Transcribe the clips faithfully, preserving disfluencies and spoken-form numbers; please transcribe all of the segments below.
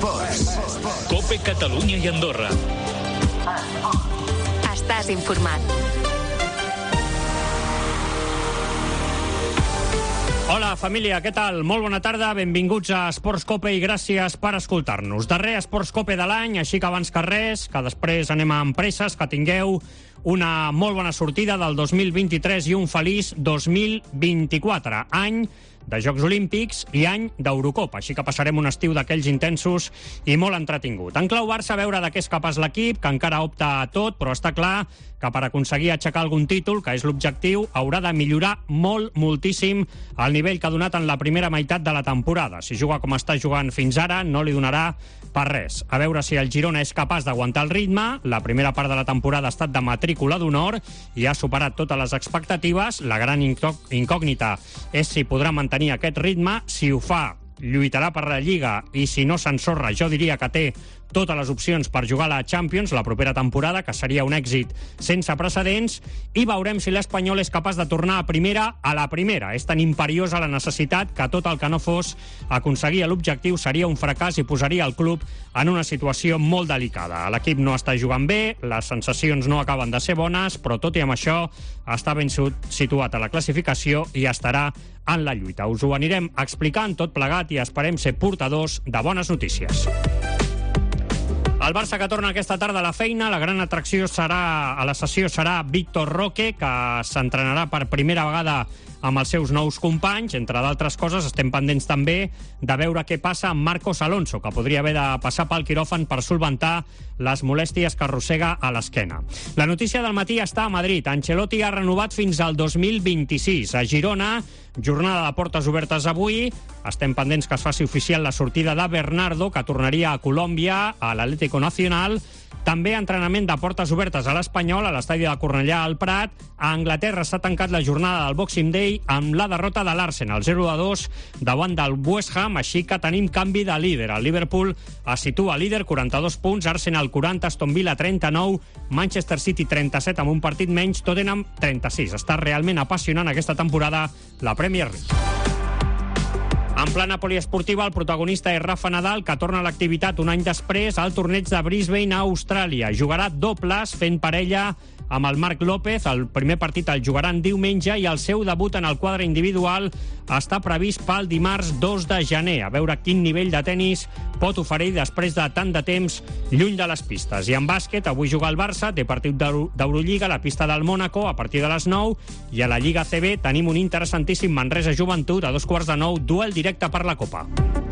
Esports. Cope Catalunya i Andorra. Estàs informat. Hola, família, què tal? Molt bona tarda, benvinguts a Esports Cope i gràcies per escoltar-nos. Darrer Esports Cope de l'any, així que abans que res, que després anem amb presses, que tingueu una molt bona sortida del dos mil vint-i-tres i un feliç dos mil vint-i-quatre, any de Jocs Olímpics i any d'Eurocopa, així que passarem un estiu d'aquells intensos i molt entretingut. En clau Barça, a veure de què és capaç l'equip, que encara opta a tot, però està clar que per aconseguir aixecar algun títol, que és l'objectiu, haurà de millorar molt, moltíssim el nivell que ha donat en la primera meitat de la temporada. Si juga com està jugant fins ara, no li donarà per res. A veure si el Girona és capaç d'aguantar el ritme. La primera part de la temporada ha estat de matrícula d'honor i ha superat totes les expectatives. La gran incògnita és si podrà mantenir aquest ritme. Si ho fa, lluitarà per la Lliga, i si no s'ensorra, jo diria que té totes les opcions per jugar a la Champions la propera temporada, que seria un èxit sense precedents, i veurem si l'Espanyol és capaç de tornar a primera a la primera. És tan imperiosa la necessitat que tot el que no fos aconseguir l'objectiu seria un fracàs i posaria el club en una situació molt delicada. L'equip no està jugant bé, les sensacions no acaben de ser bones, però tot i amb això està ben situat a la classificació i estarà en la lluita. Us ho anirem explicant tot plegat i esperem ser portadors de bones notícies. El Barça que torna aquesta tarda a la feina, la gran atracció serà a la sessió serà Víctor Roque, que s'entrenarà per primera vegada amb els seus nous companys. Entre d'altres coses, estem pendents també de veure què passa amb Marcos Alonso, que podria haver de passar pel quiròfan per solventar les molèsties que arrossega a l'esquena. La notícia del matí està a Madrid. Ancelotti ha renovat fins al dos mil vint-i-sis. A Girona, jornada de portes obertes avui. Estem pendents que es faci oficial la sortida de Bernardo, que tornaria a Colòmbia, a l'Atlético Nacional. També entrenament de portes obertes a l'Espanyol, a l'estadi de Cornellà al Prat. A Anglaterra s'ha tancat la jornada del Boxing Day amb la derrota de l'Arsenal, zero a dos davant del West Ham, així que tenim canvi de líder. El Liverpool es situa líder, quaranta-dos punts, Arsenal quaranta, Aston Villa trenta-nou, Manchester City trenta-set amb un partit menys, Tottenham trenta-sis. Està realment apassionant aquesta temporada la Premier League. En plana poliesportiva, el protagonista és Rafa Nadal, que torna a l'activitat un any després al torneig de Brisbane a Austràlia. Jugarà dobles fent parella amb el Marc López. El primer partit el jugaran diumenge i el seu debut en el quadre individual està previst pel dimarts dos de gener. A veure quin nivell de tennis pot oferir després de tant de temps lluny de les pistes. I en bàsquet, avui juga el Barça, té partit d'Eurolliga a la pista del Mònaco a partir de les nou, i a la Lliga A C B tenim un interessantíssim Manresa Joventut a dos quarts de nou, duel directe per la Copa.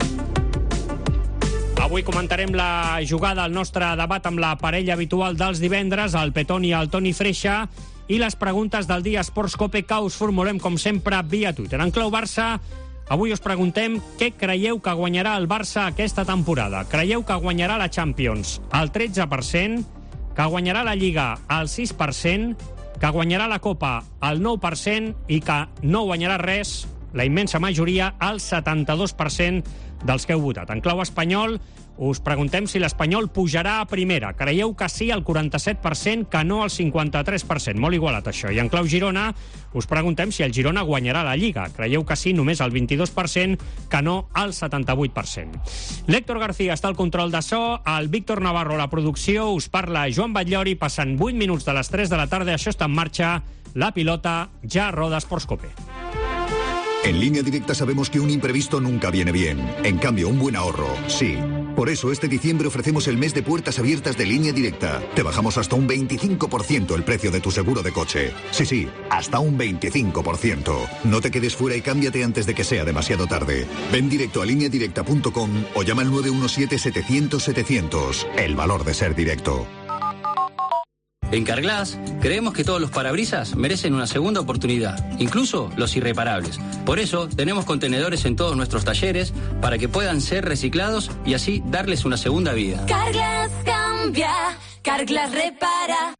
Avui comentarem la jugada, el nostre debat amb la parella habitual dels divendres, el Petoni i el Toni Freixa, i les preguntes del dia Esports Cope que us formulem, com sempre, via Twitter. En clau Barça, avui us preguntem què creieu que guanyarà el Barça aquesta temporada. Creieu que guanyarà la Champions al tretze per cent, que guanyarà la Lliga al sis per cent, que guanyarà la Copa al nou per cent i que no guanyarà res, la immensa majoria, al setanta-dos per cent dels que heu votat. En clau espanyol, us preguntem si l'Espanyol pujarà a primera. Creieu que sí, al quaranta-set per cent, que no al cinquanta-tres per cent. Molt igualat, això. I en clau Girona, us preguntem si el Girona guanyarà la Lliga. Creieu que sí, només al vint-i-dos per cent, que no al setanta-vuit per cent. L'Héctor García està al control de so, el Víctor Navarro a la producció, us parla Joan Batllori, passen vuit minuts de les tres de la tarda, això està en marxa, la pilota ja roda Esports Cope. En Línea Directa sabemos que un imprevisto nunca viene bien. En cambio, un buen ahorro, sí. Por eso, este diciembre ofrecemos el mes de puertas abiertas de Línea Directa. Te bajamos hasta un veinticinco por ciento el precio de tu seguro de coche. Sí, sí, hasta un veinticinco por ciento. No te quedes fuera y cámbiate antes de que sea demasiado tarde. Ven directo a línea directa punto com o llama al nueve uno siete, setecientos, setecientos. El valor de ser directo. En Carglass creemos que todos los parabrisas merecen una segunda oportunidad, incluso los irreparables. Por eso tenemos contenedores en todos nuestros talleres para que puedan ser reciclados y así darles una segunda vida. Carglass cambia, Carglass repara.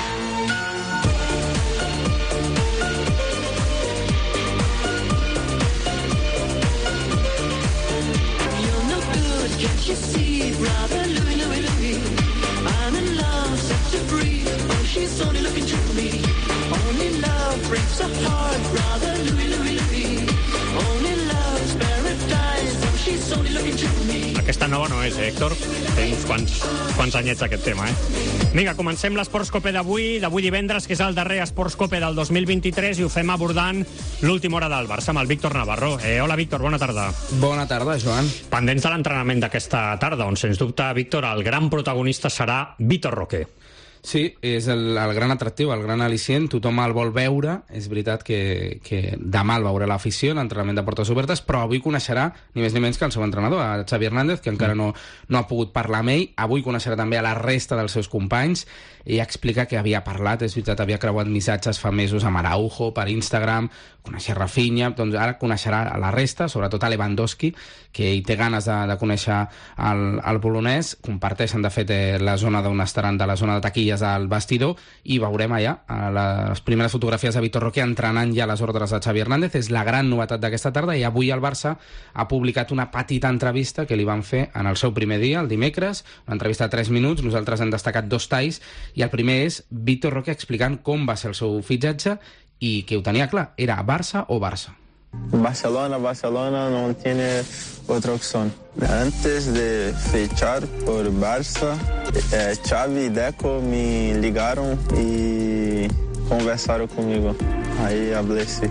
You're no good, can't you see, brother Louis, Louis, Louis. I'm in love, set to free. Oh, she's only looking to me. Only love breaks a heart, brother Louis, Louis, Louis. Only love's paradise. Oh, she's only looking to me. Aquesta nova no és, eh, Héctor? Té uns quants, quants anyets aquest tema, eh? Vinga, comencem l'Esports Cope d'avui, d'avui divendres, que és el darrer Esports Cope del dos mil vint-i-tres, i ho fem abordant l'última hora del Barça amb el Víctor Navarro. Eh, hola, Víctor, bona tarda. Bona tarda, Joan. Pendents de l'entrenament d'aquesta tarda, on, sens dubte, Víctor, el gran protagonista serà Vitor Roque. Sí, és el, el gran atractiu, el gran al·licient, tothom el vol veure, és veritat que, que demà el veurà l'afició, l'entrenament de portes obertes, però avui coneixerà ni més ni menys que el seu entrenador, a Xavi Hernández, que encara no, no ha pogut parlar amb ell. Avui coneixerà també a la resta dels seus companys, i explica que havia parlat, és veritat, havia creuat missatges fa mesos amb Araujo per Instagram, coneixer Rafinha, doncs ara coneixerà a la resta, sobretot a Lewandowski, que ell té ganes de, de conèixer el, el polonès. Comparteixen, de fet, eh, la zona d'on estaran, de la zona de taquilles al vestidor, i veurem allà a les primeres fotografies de Vitor Roque entrenant ja les ordres de Xavi Hernández. És la gran novetat d'aquesta tarda, i avui el Barça ha publicat una petita entrevista que li van fer en el seu primer dia, el dimecres, una entrevista de tres minuts. Nosaltres hem destacat dos talls, i el primer és Vitor Roque explicant com va ser el seu fitxatge i que ho tenia clar, era Barça o Barça. Barcelona, Barcelona no tiene otra opción. Antes de fichar por Barça, eh, Xavi y Deco me ligaron y conversaron conmigo. Ahí hablé, sí.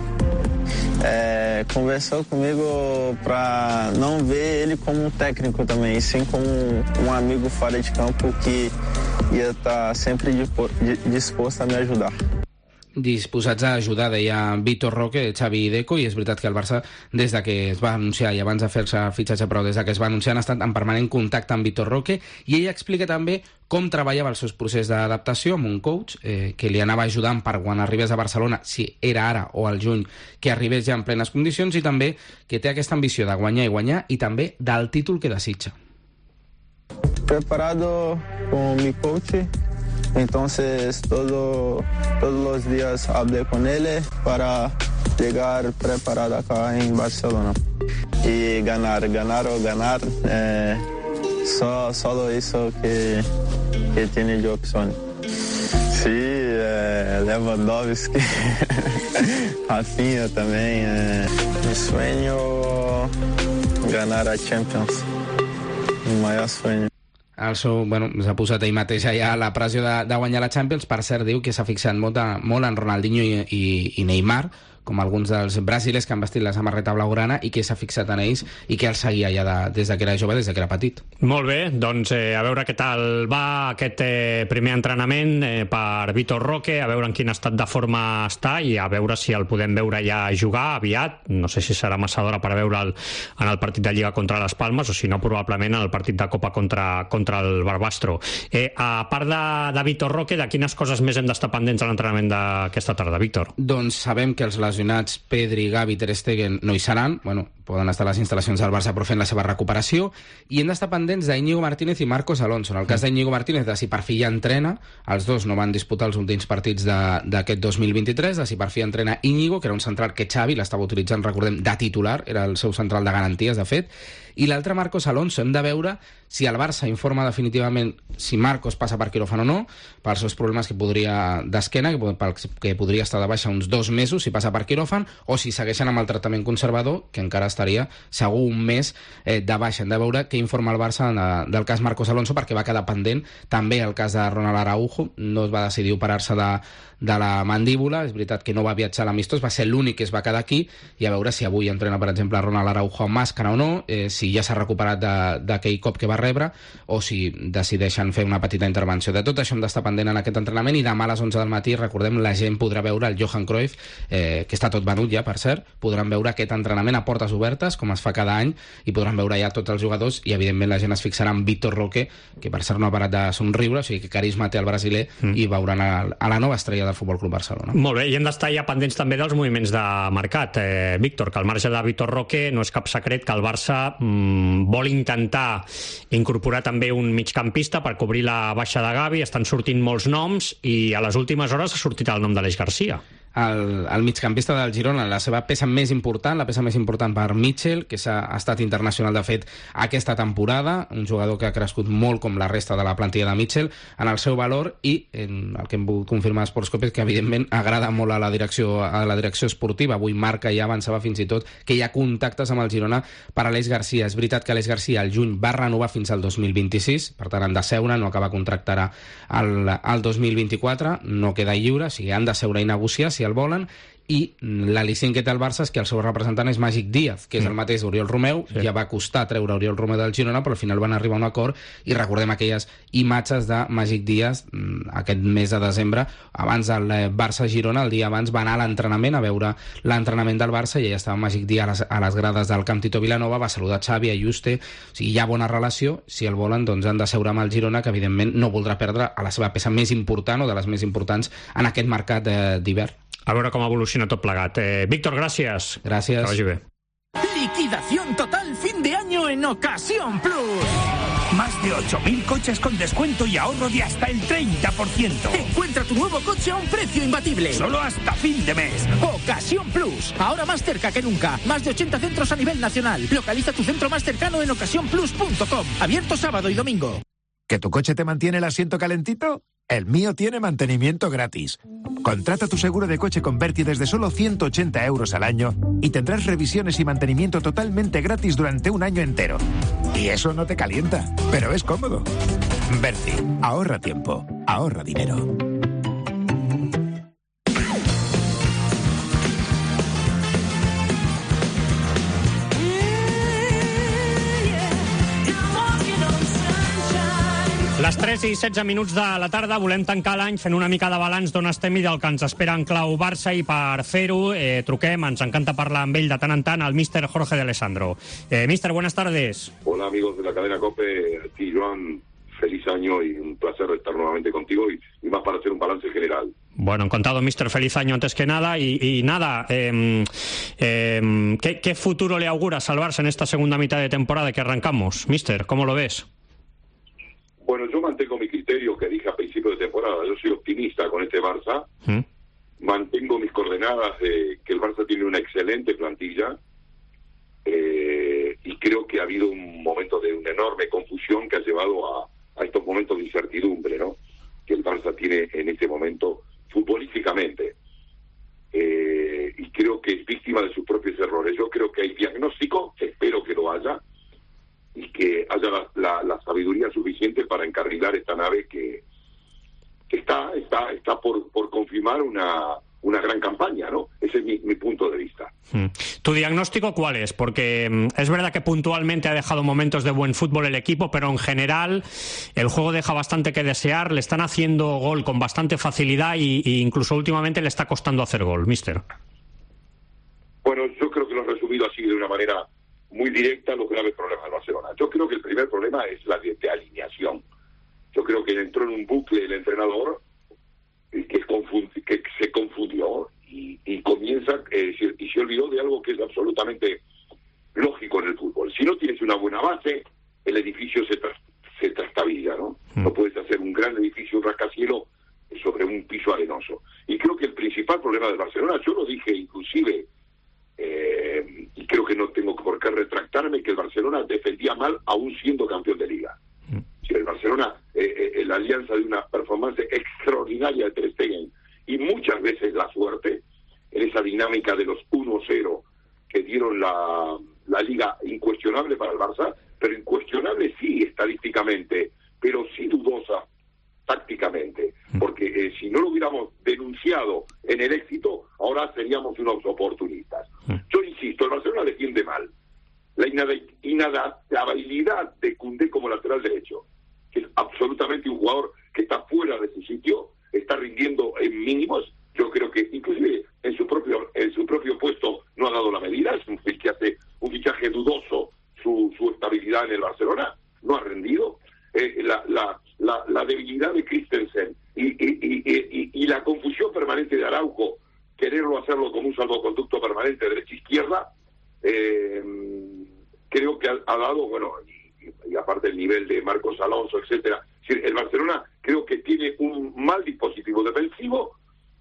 É, conversou comigo para não ver ele como um técnico também, e sim como um, um amigo fora de campo que ia estar sempre disposto a me ajudar. Disposats a ajudar, deia Vitor Roque, Xavi i Deco, i és veritat que el Barça, des de que es va anunciar, i abans de fer-se el fitxatge, però des de que es va anunciar, han estat en permanent contacte amb Vitor Roque, i ell explica també com treballava els seus processos d'adaptació amb un coach eh, que li anava ajudant per quan arribés a Barcelona, si era ara o al juny, que arribés ja en plenes condicions, i també que té aquesta ambició de guanyar i guanyar, i també del títol que desitja. Preparado con mi coach. Entonces todo, todos los días hablé con él para llegar preparado acá en Barcelona y ganar, ganar o ganar, eh, so, solo eso que, que tiene de opción. Sí, eh, Lewandowski, Rafinha también. Eh, mi sueño ganar a Champions, mi mayor sueño. El seu, bueno, s'ha posat ell mateix allà la pressió de, de guanyar la Champions. Per cert, diu que s'ha fixat molt, de, molt en Ronaldinho i, i, i Neymar, com alguns dels brasilers que han vestit la samarreta blaugrana, i que s'ha fixat en ells i que el seguia ja de, des de que era jove, des de que era petit. Molt bé, doncs eh, a veure què tal va aquest eh, primer entrenament eh, per Vitor Roque, a veure en quin estat de forma està, i a veure si el podem veure ja jugar aviat. No sé si serà massa d'hora per veure'l en el partit de Lliga contra les Palmes, o si no, probablement en el partit de Copa contra, contra el Barbastro. Eh, a part de, de Vitor Roque, de quines coses més hem d'estar pendents a l'entrenament d'aquesta tarda, Víctor? Doncs sabem que els lesionats Pedri, Gavi, Ter Stegen no hi seran, bueno, poden estar a les instal·lacions del Barça però fent la seva recuperació, i hem d'estar pendents d'Iñigo Martínez i Marcos Alonso. En el cas d'Iñigo Martínez, de si per fi ja entrena, els dos no van disputar els últims partits d'aquest dos mil vint-i-tres, de si per fi entrena Íñigo, que era un central que Xavi l'estava utilitzant, recordem, de titular, era el seu central de garanties, de fet, i l'altre Marcos Alonso. Hem de veure si el Barça informa definitivament si Marcos passa per quiròfan o no, pels seus problemes que podria d'esquena, que, que podria estar de baixa uns dos mesos si passa per quiròfan, o si segueixen amb el tractament conservador, que encara estaria segur un mes eh, de baixa. Hem de veure què informa el Barça de, del cas Marcos Alonso, perquè va quedar pendent també el cas de Ronald Araujo. No es va decidir operar-se de, de la mandíbula, és veritat que no va viatjar a l'amistós, va ser l'únic que es va quedar aquí, i a veure si avui entrena, per exemple, Ronald Araujo amb màscara o no, eh, si ja s'ha recuperat d'aquell cop que va rebre, o si decideixen fer una petita intervenció. De tot això hem d'estar pendent en aquest entrenament, i demà a les onze del matí, recordem, la gent podrà veure el Johan Cruyff, eh, que està tot venut ja, per cert, podran veure aquest entrenament a portes obertes, com es fa cada any, i podran veure ja tots els jugadors, i evidentment la gent es fixarà en Vitor Roque, que per cert no ha parat de somriure, o sigui que carisma té el brasiler, mm. i veuran a, a la nova estrella del Futbol Club Barcelona. Molt bé, i hem d'estar ja pendents també dels moviments de mercat, eh, Víctor, que al marge de Vitor Roque no és cap secret que el Barça mm, vol intentar incorporar també un migcampista per cobrir la baixa de Gavi. Estan sortint molts noms, i a les últimes hores ha sortit el nom d'Aleix Garcia. el, el migcampista del Girona, la seva peça més important, la peça més important per Mitchell, que s'ha ha estat internacional, de fet, aquesta temporada, un jugador que ha crescut molt com la resta de la plantilla de Mitchell en el seu valor, i en el que hem pogut confirmar a Sportscope és que, evidentment, agrada molt a la direcció, a la direcció esportiva. Avui Marca ja avançava fins i tot que hi ha contactes amb el Girona per a Aleix Garcia. És veritat que Aleix Garcia al juny va renovar fins al dos mil vint-i-sis, per tant han de seure, no acaba contractarà al, al dos mil vint-i-quatre, no queda lliure, o sigui, han de seure i negociar si el volen, i l'al·licient que té el Barça és que el seu representant és Màgic Díaz, que és el mateix d'Oriol Romeu. Sí. Ja va costar treure Oriol Romeu del Girona, però al final van arribar a un acord, i recordem aquelles imatges de Màgic Díaz aquest mes de desembre, abans del Barça-Girona, el dia abans va anar a l'entrenament, a veure l'entrenament del Barça, i ja estava Màgic Díaz a les, a les grades del Camp Tito Vilanova, va saludar Xavi, a Juste, o sigui, hi ha bona relació. Si el volen, doncs han de seure amb el Girona, que evidentment no voldrà perdre a la seva peça més important, o de les més importants en aquest mercat d'hivern. A veure com evoluciona tot plegat. Eh, Víctor, gràcies. Gràcies. Que vagi bé. Liquidación total fin de año en Ocasión Plus. Más de ocho mil coches con descuento y ahorro de hasta el treinta por ciento. Encuentra tu nuevo coche a un precio imbatible. Solo hasta fin de mes. Ocasión Plus. Ahora más cerca que nunca. Más de ochenta centros a nivel nacional. Localiza tu centro más cercano en ocasión plus punto com. Abierto sábado y domingo. ¿Que tu coche te mantiene el asiento calentito? El mío tiene mantenimiento gratis. Contrata tu seguro de coche con Berti desde solo ciento ochenta euros al año y tendrás revisiones y mantenimiento totalmente gratis durante un año entero. Y eso no te calienta, pero es cómodo. Berti, ahorra tiempo, ahorra dinero. Les tres i setze minuts de la tarda volem tancar l'any fent una mica de balanç d'on estem i del que ens espera en clau Barça, i per fer-ho eh, truquem, ens encanta parlar amb ell de tant en tant, al míster Jorge de Alessandro. Eh, míster, buenas tardes. Hola amigos de la cadena COPE, aquí Joan, feliz año y un placer estar nuevamente contigo y, y más para hacer un balance general. Bueno, encantado, mister. Feliz año antes que nada. Y, y nada, eh, eh, ¿qué, ¿qué futuro le auguras al Barça en esta segunda mitad de temporada que arrancamos? Mister, ¿cómo lo ves? Bueno, yo mantengo mi criterio que dije a principio de temporada. Yo soy optimista con este Barça. ¿Mm? Mantengo mis coordenadas de que el Barça tiene una excelente plantilla. Eh, y creo que ha habido un momento de una enorme confusión que ha llevado a, a estos momentos de incertidumbre, ¿no? Que el Barça tiene en este momento futbolísticamente. Eh, y creo que es víctima de sus propios errores. Yo creo que hay diagnóstico, espero que lo haya, y que haya la, la, la sabiduría suficiente para encarrilar esta nave que, que está está está por, por confirmar una, una gran campaña, ¿no? Ese es mi, mi punto de vista. Hmm. ¿Tu diagnóstico cuál es? Porque mm, es verdad que puntualmente ha dejado momentos de buen fútbol el equipo, pero en general el juego deja bastante que desear, le están haciendo gol con bastante facilidad y, y incluso últimamente le está costando hacer gol, mister. Bueno, yo creo que lo he resumido así de una manera muy directa los graves problemas del Barcelona. Yo creo que el primer problema es la de, de alineación. Yo creo que entró en un bucle el entrenador que, que se confundió y, y comienza eh, y se olvidó de algo que es absolutamente lógico en el fútbol. Si no tienes una buena base, el edificio se, tras, se trastabilla, ¿no? No puedes hacer un gran edificio, un rascacielos sobre un piso arenoso. Y creo que el principal problema del Barcelona, yo lo dije inclusive, Eh, y creo que no tengo por qué retractarme, que el Barcelona defendía mal aún siendo campeón de liga. Mm. Si el Barcelona, eh, eh, la alianza de una performance extraordinaria de Ter Stegen y muchas veces la suerte en esa dinámica de los uno cero que dieron la, la liga incuestionable para el Barça, pero incuestionable sí estadísticamente, pero sí dudosa tácticamente, porque eh, si no lo hubiéramos denunciado en el éxito, ahora seríamos unos oportunistas. Yo insisto, el Barcelona defiende mal. La inadaptabilidad de Koundé como lateral derecho, que es absolutamente un jugador que está fuera de su sitio, está rindiendo en mínimos. Yo creo que inclusive en su propio en su propio puesto no ha dado la medida. Es un fichaje, un fichaje dudoso. Su, su estabilidad en el Barcelona no ha rendido. Eh, la, la, la, la debilidad de Christensen y, y, y, y, y la confusión permanente de Araujo, quererlo hacerlo como un salvoconducto permanente derecha-izquierda, eh, creo que ha, ha dado, bueno, y, y aparte el nivel de Marcos Alonso, etcétera. El Barcelona creo que tiene un mal dispositivo defensivo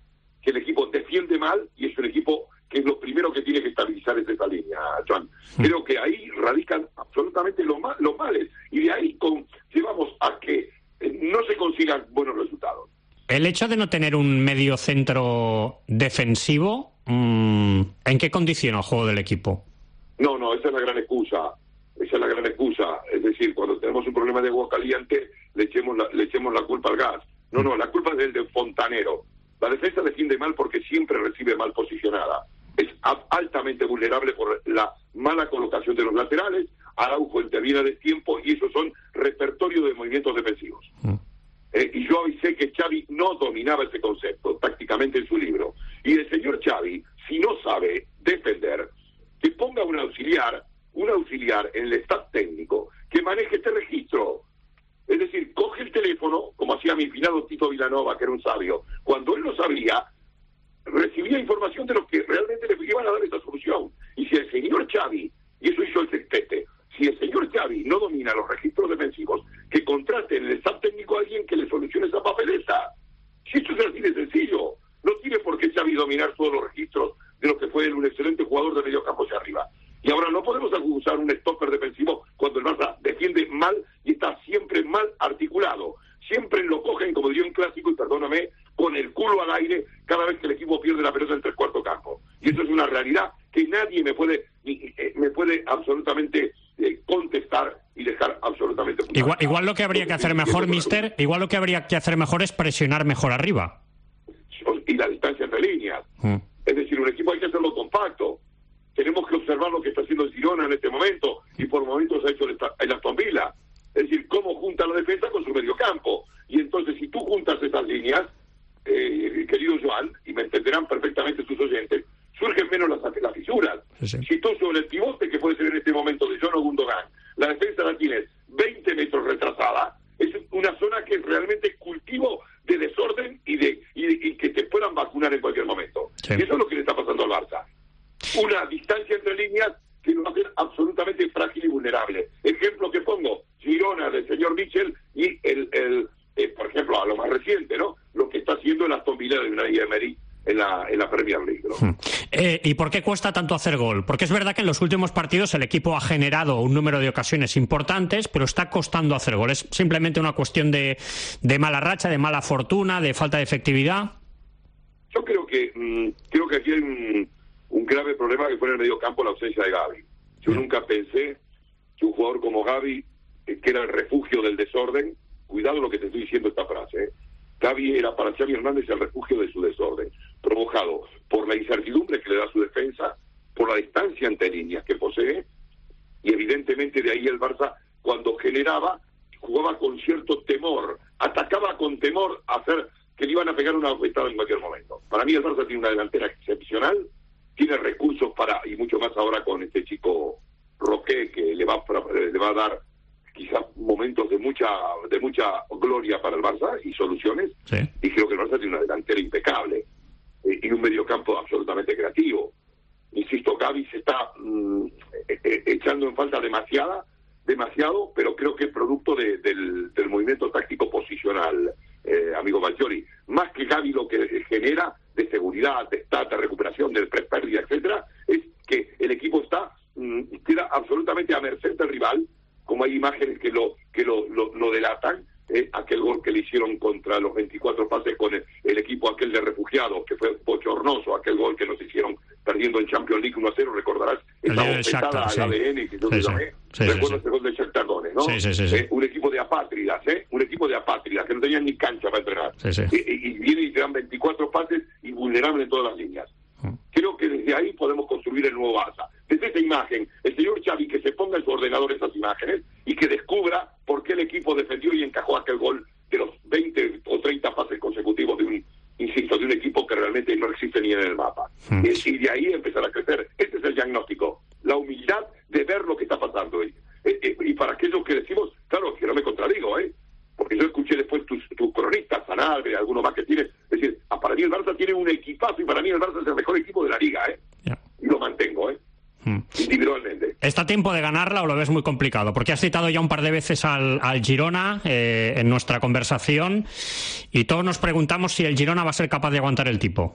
que el equipo defiende mal y es un equipo que es lo primero que tiene que estabilizar es esa línea, Joan. Creo que ahí radican absolutamente los, mal, los males y de ahí con, llevamos a que eh, no se consigan buenos resultados. El hecho de no tener un medio centro defensivo, mmm, ¿en qué condiciona el juego del equipo? No, no, esa es la gran excusa. Esa es la gran excusa. Es decir, cuando tenemos un problema de agua caliente, le echemos la, le echemos la culpa al gas. No, no, la culpa es del de fontanero. La defensa defiende mal porque siempre recibe mal posicionada. Es altamente vulnerable por la mala colocación de los laterales. Araujo interviene a destiempo y esos son repertorio de movimientos defensivos. Mm. Eh, y yo avisé que Xavi no dominaba ese concepto tácticamente en su libro. Y el señor Xavi, si no sabe defender, que ponga un auxiliar, un auxiliar en el staff técnico que maneje este registro. Es decir, coge el teléfono, como hacía mi finado Tito Vilanova, que era un sabio. Cuando él no sabía, recibía información de los que realmente le iban a dar esa solución. Y si el señor Xavi, y eso hizo el sextete, si el señor Xavi no domina los registros defensivos, que contrate en el staff técnico a alguien que le solucione esa papeleta. Si esto es así de sencillo, no tiene por qué Xavi dominar todos los registros de lo que fue un excelente jugador de medio campo hacia arriba. Y ahora no podemos usar un stopper defensivo cuando el Barça defiende mal y está siempre mal articulado. Siempre lo cogen, como diría un clásico, y perdóname, con el culo al aire cada vez que el equipo pierde la pelota en tres cuartos campo. Y eso es una realidad que nadie me puede me puede absolutamente eh, contestar y dejar absolutamente... Igual, igual lo que habría que hacer mejor, mister, igual lo que habría que hacer mejor es presionar mejor arriba. Y la distancia entre líneas. Mm. Es decir, un equipo hay que hacerlo compacto. Tenemos que observar lo que está haciendo el Girona en este momento, y por momentos ha hecho el Aston Villa. Es decir, cómo junta la defensa con su mediocampo. Y entonces, si tú juntas esas líneas, eh, querido Joan, y me entenderán perfectamente sus oyentes, surgen menos las, las fisuras. Sí, sí. Si tú sobre el pivote, que puede ser en este momento de John o Gundogan, la defensa la tienes veinte metros retrasada, es una zona que es realmente cultivo de desorden y de y, y que te puedan vacunar en cualquier momento. Sí. Y eso es lo que le está pasando al Barça. Una distancia entre líneas que lo hace absolutamente frágil y vulnerable. Ejemplo que pongo, Girona del señor Michel y el, el eh, por ejemplo, a lo más reciente, ¿no? Lo que está haciendo el Aston Villa de Unai Emery en la, en la Premier League, ¿no? Eh, ¿Y por qué cuesta tanto hacer gol? Porque es verdad que en los últimos partidos el equipo ha generado un número de ocasiones importantes, pero está costando hacer gol. ¿Es simplemente una cuestión de, de mala racha, de mala fortuna, de falta de efectividad? Yo creo que mmm, creo que aquí hay un, un grave problema que fue en el medio campo la ausencia de Gavi. Yo Bien. nunca pensé que un jugador como Gavi, eh, que era el refugio del desorden, cuidado lo que te estoy diciendo esta frase, ¿eh? Gavi era para Xavi Hernández el refugio de su desorden, provocado por la incertidumbre que le da su defensa, por la distancia entre líneas que posee, y evidentemente de ahí el Barça, cuando generaba, jugaba con cierto temor, atacaba con temor a hacer que le iban a pegar una bofetada en cualquier momento. Para mí el Barça tiene una delantera excepcional, tiene recursos para, y mucho más ahora con este chico Roque, que le va, le va a dar quizás momentos de mucha de mucha gloria para el Barça y soluciones, sí. Y creo que el Barça tiene una delantera impecable eh, y un mediocampo absolutamente creativo. Insisto, Gavi se está mm, eh, echando en falta demasiada, demasiado, pero creo que es producto de, del, del movimiento táctico posicional, eh, amigo Maggioli. Más que Gavi lo que genera de seguridad, de stat, de recuperación, de pérdida, etcétera, es que el equipo está mm, queda absolutamente a merced del rival, como hay imágenes que lo que lo, lo, lo delatan, eh, aquel gol que le hicieron contra los veinticuatro pases con el, el equipo aquel de refugiados, que fue bochornoso, aquel gol que nos hicieron perdiendo en Champions League uno a cero, recordarás, esa bofetada al A D N que yo sí, llamé, sí, recuerdo sí, ese gol de Shakhtar Donetsk, ¿no? Sí, sí, sí, sí. Eh, un equipo de apátridas, ¿eh? Un equipo de apátridas, que no tenían ni cancha para entrenar. Sí, sí. Eh, y, y viene y te dan veinticuatro pases y vulnerable en todas las líneas. Creo que desde ahí podemos construir el nuevo Barça. Desde esa imagen, el señor Xavi que se ponga en su ordenador esas imágenes y que descubra por qué el equipo defendió y encajó aquel gol de los veinte o treinta pases consecutivos de un, insisto, de un equipo que realmente no existe ni en el mapa. Mm. Y, y de ahí empezar a crecer. Este es el diagnóstico. La humildad de ver lo que está pasando. Y, y, y para aquellos que decimos, claro, que no me contradigo, ¿eh? Porque yo escuché después tus, tus cronistas, Sanabria, alguno más que tiene, es decir, para mí el Barça tiene un equipazo y para mí el Barça es el mejor equipo de la liga, ¿eh? Yeah. Y lo mantengo, ¿eh? Hmm. Individualmente. ¿Está a tiempo de ganarla o lo ves muy complicado? Porque has citado ya un par de veces al, al Girona eh, en nuestra conversación y todos nos preguntamos si el Girona va a ser capaz de aguantar el tipo.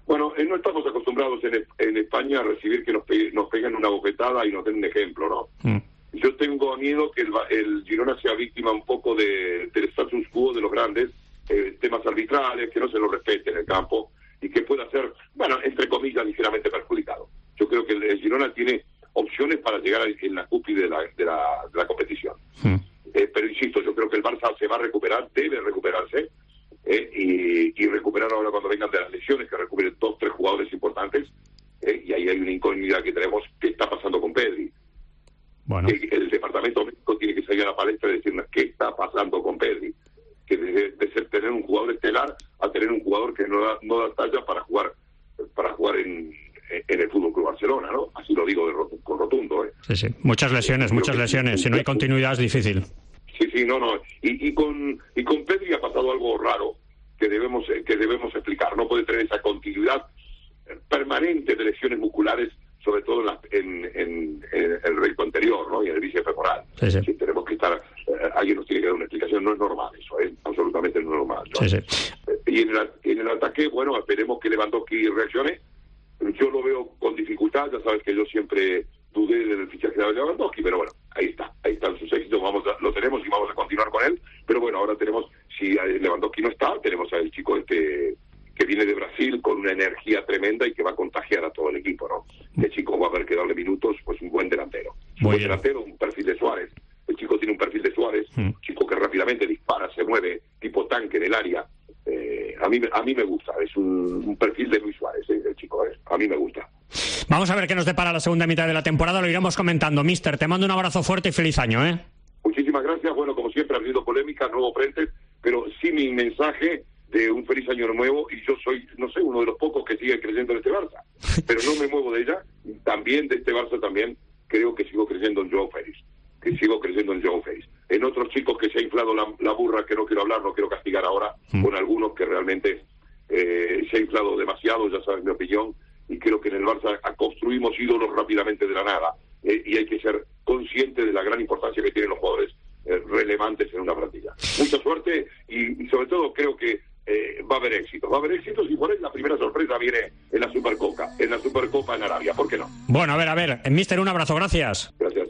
Bueno, eh, no estamos acostumbrados en, en España a recibir que nos, pe nos peguen una bofetada y nos den un ejemplo, ¿no? Mm. Yo tengo miedo que el, el Girona sea víctima un poco de, del status quo de los grandes, eh, temas arbitrales, que no se lo respete en el campo y que pueda ser, bueno, entre comillas, ligeramente perjudicado. Yo creo que el, el Girona tiene opciones para llegar a, en la cúspide de la, de la, de la competición. Mm. Eh, pero insisto, yo creo que el Barça se va a recuperar, debe recuperarse, eh, y, y recuperar ahora cuando vengan de las lesiones, que recuperen dos, tres jugadores importantes, eh, y ahí hay una incógnita que tenemos, ¿qué está pasando con Pedri? Bueno. Que el departamento médico tiene que salir a la palestra y decirnos qué está pasando con Pedri, que de, de ser tener un jugador estelar a tener un jugador que no da, no da talla para jugar para jugar en, en el Fútbol Club Barcelona, ¿no? Así lo digo de rot con rotundo, ¿eh? Sí, sí, muchas lesiones, Creo muchas lesiones, si no hay continuidad es difícil. Sí, sí, no, no, y, y con y con Pedri ha pasado algo raro que debemos que debemos explicar. No puede tener esa continuidad permanente de lesiones musculares, sobre todo en, la, en, en, en el recto anterior, ¿no? Y en el bíceps femoral. Sí, sí. Sí, tenemos que estar, eh, alguien nos tiene que dar una explicación. No es normal eso, es absolutamente no normal, ¿no? Sí, sí. Y en el, en el ataque, bueno, esperemos que Lewandowski reaccione. Yo lo veo con dificultad, ya sabes que yo siempre dudé del fichaje de Lewandowski, pero bueno, ahí está, ahí están sus éxitos, vamos a, lo tenemos y vamos a continuar con él. Pero bueno, ahora tenemos, si Lewandowski no está, tenemos al chico este que viene de Brasil con una energía tremenda y que va a contagiar a todo el equipo, ¿no? El chico va a haber que darle minutos, pues un buen delantero. Un buen delantero, un perfil de Suárez. El chico tiene un perfil de Suárez, mm. un chico que rápidamente dispara, se mueve, tipo tanque en el área. Eh, a mí a mí me gusta, es un, un perfil de Luis Suárez, ¿eh? El chico, ¿eh? A mí me gusta. Vamos a ver qué nos depara la segunda mitad de la temporada, lo iremos comentando. Mister, te mando un abrazo fuerte y feliz año, ¿eh? Muchísimas gracias. Bueno, como siempre ha habido polémica, nuevos frentes, pero sí mi mensaje de un feliz año nuevo, y yo soy, no sé, uno de los pocos que sigue creyendo en este Barça, pero no me muevo de ella. También de este Barça también creo que sigo creyendo en Joao Félix, que sigo creyendo en Joao Félix. En otros chicos que se ha inflado la, la burra, que no quiero hablar, no quiero castigar ahora, mm. con algunos que realmente eh, se ha inflado demasiado, ya sabes mi opinión, y creo que en el Barça construimos ídolos rápidamente de la nada, eh, y hay que ser consciente de la gran importancia que tienen los jugadores eh, relevantes en una plantilla. Mucha suerte y, y sobre todo creo que Eh, va a haber éxitos, va a haber éxitos y por ahí la primera sorpresa viene en la Supercopa, en la Supercopa en Arabia, ¿por qué no? Bueno, a ver, a ver, Mister, un abrazo, gracias. Gracias.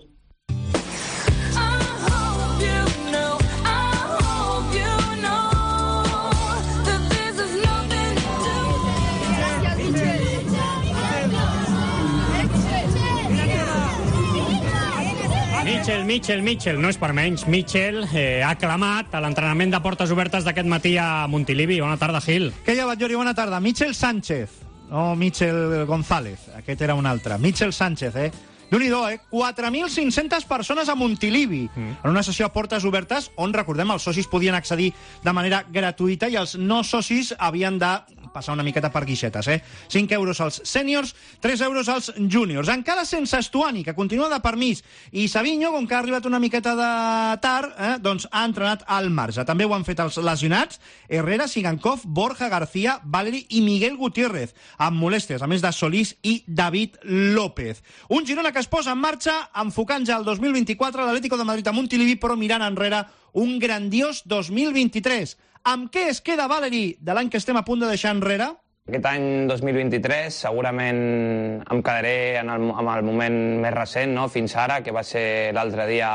Mitchell, Mitchell, Mitchell, no és per menys. Mitchell eh, ha aclamat a l'entrenament de portes obertes d'aquest matí a Montilivi. Bona tarda, Gil. Què hi ha, Batllori? Bona tarda. Mitchell Sánchez, no Mitchell González, aquest era un altre. Mitchell Sánchez, eh? Déu-n'hi-do, eh? quatre mil cinc-centes persones a Montilivi, mm. en una sessió a portes obertes on, recordem, els socis podien accedir de manera gratuïta i els no socis havien de passar una miqueta per guixetes, eh? cinc euros als sèniors, tres euros als júniors. Encara sense Estuani, que continua de permís, i Savinho, com que ha arribat una miqueta de tard, eh, doncs ha entrenat al marge. També ho han fet els lesionats, Herrera, Sigankov, Borja García, Valeri i Miguel Gutiérrez, amb molèsties, a més de Solís i David López. Un Girona que es posa en marxa, enfocant ja el dos mil vint-i-quatre, l'Atlético de Madrid a Montilivi, però mirant enrere un grandiós dos mil vint-i-tres. Amb què es queda, Valeri, de l'any que estem a punt de deixar enrere? Aquest any dos mil vint-i-tres segurament em quedaré en el, en el moment més recent, no? Fins ara, que va ser l'altre dia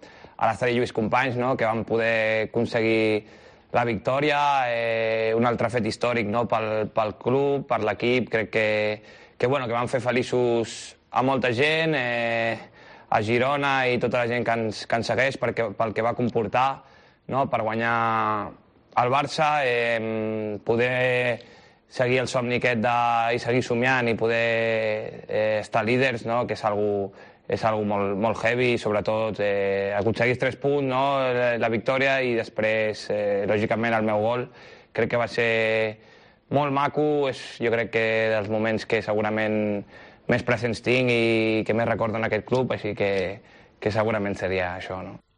a l'estadi Lluís Companys, no? Que vam poder aconseguir la victòria, eh, un altre fet històric, no? pel, pel club, per l'equip. Crec que, que, bueno, que van fer feliços a molta gent, eh, a Girona i tota la gent que ens, que ens segueix perquè, pel que va comportar, no? Per guanyar el Barça, eh, poder seguir el somni aquest de, i seguir somiant i poder eh, estar líders, no? Que és algo, és algo molt, molt heavy, sobretot eh, aconseguir tres punts, no? la, la victòria i després, eh, lògicament, el meu gol. Crec que va ser molt maco, és jo crec que dels moments que segurament més presents tinc i que més recordo en aquest club, així que, que segurament seria això, no?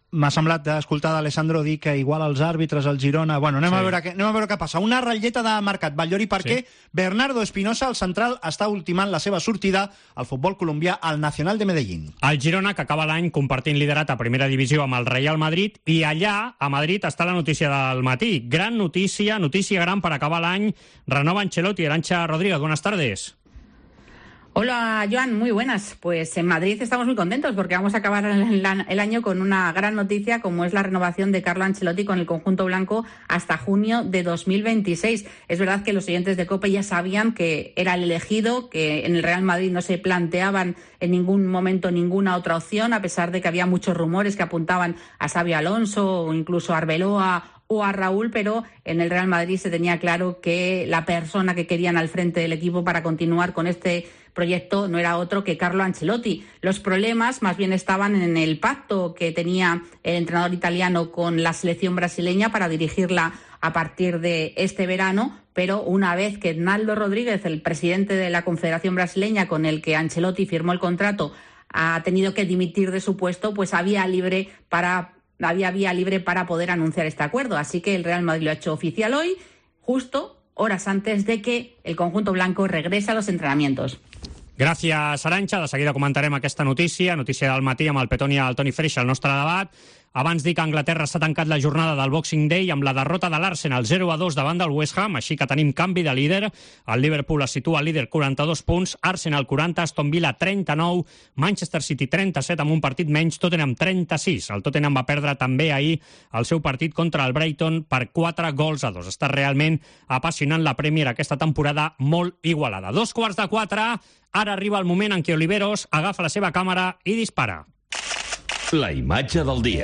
m'ha semblat escoltar d'Alessandro dir que igual els àrbitres, el Girona... Bueno, anem, sí. a veure què, anem a veure què passa. Una ratlleta de mercat, Batllori, perquè sí. Bernardo Espinosa, el central, està ultimant la seva sortida al futbol colombià al Nacional de Medellín. El Girona, que acaba l'any compartint liderat a primera divisió amb el Real Madrid, i allà, a Madrid, està la notícia del matí. Gran notícia, notícia gran per acabar l'any. Renova Ancelotti. Arantxa Rodríguez, buenas tardes. Hola, Joan, muy buenas. Pues en Madrid estamos muy contentos porque vamos a acabar el, el año con una gran noticia, como es la renovación de Carlo Ancelotti con el conjunto blanco hasta junio de dos mil veintiséis. Es verdad que los oyentes de COPE ya sabían que era el elegido, que en el Real Madrid no se planteaban en ningún momento ninguna otra opción, a pesar de que había muchos rumores que apuntaban a Xabi Alonso o incluso a Arbeloa o a Raúl, pero en el Real Madrid se tenía claro que la persona que querían al frente del equipo para continuar con este proyecto no era otro que Carlo Ancelotti. Los problemas más bien estaban en el pacto que tenía el entrenador italiano con la selección brasileña para dirigirla a partir de este verano, pero una vez que Naldo Rodríguez, el presidente de la Confederación Brasileña con el que Ancelotti firmó el contrato, ha tenido que dimitir de su puesto, pues había libre para había vía libre para poder anunciar este acuerdo. Así que el Real Madrid lo ha hecho oficial hoy, justo horas antes de que el conjunto blanco regrese a los entrenamientos. Gràcies, Arantxa. De seguida comentarem aquesta notícia, notícia del matí amb el Petón i el Toni Freixa, el nostre debat. Abans dic que a Anglaterra s'ha tancat la jornada del Boxing Day amb la derrota de l'Arsenal zero a dos davant del West Ham, així que tenim canvi de líder. El Liverpool es situa líder quaranta-dos punts, Arsenal quaranta, Aston Villa trenta-nou, Manchester City trenta-set amb un partit menys, Tottenham trenta-sis. El Tottenham va perdre també ahir el seu partit contra el Brighton per quatre gols a dos. Està realment apassionant la Premier aquesta temporada, molt igualada. Dos quarts de quatre, ara arriba el moment en què Oliveros agafa la seva càmera i dispara. La imatge del dia.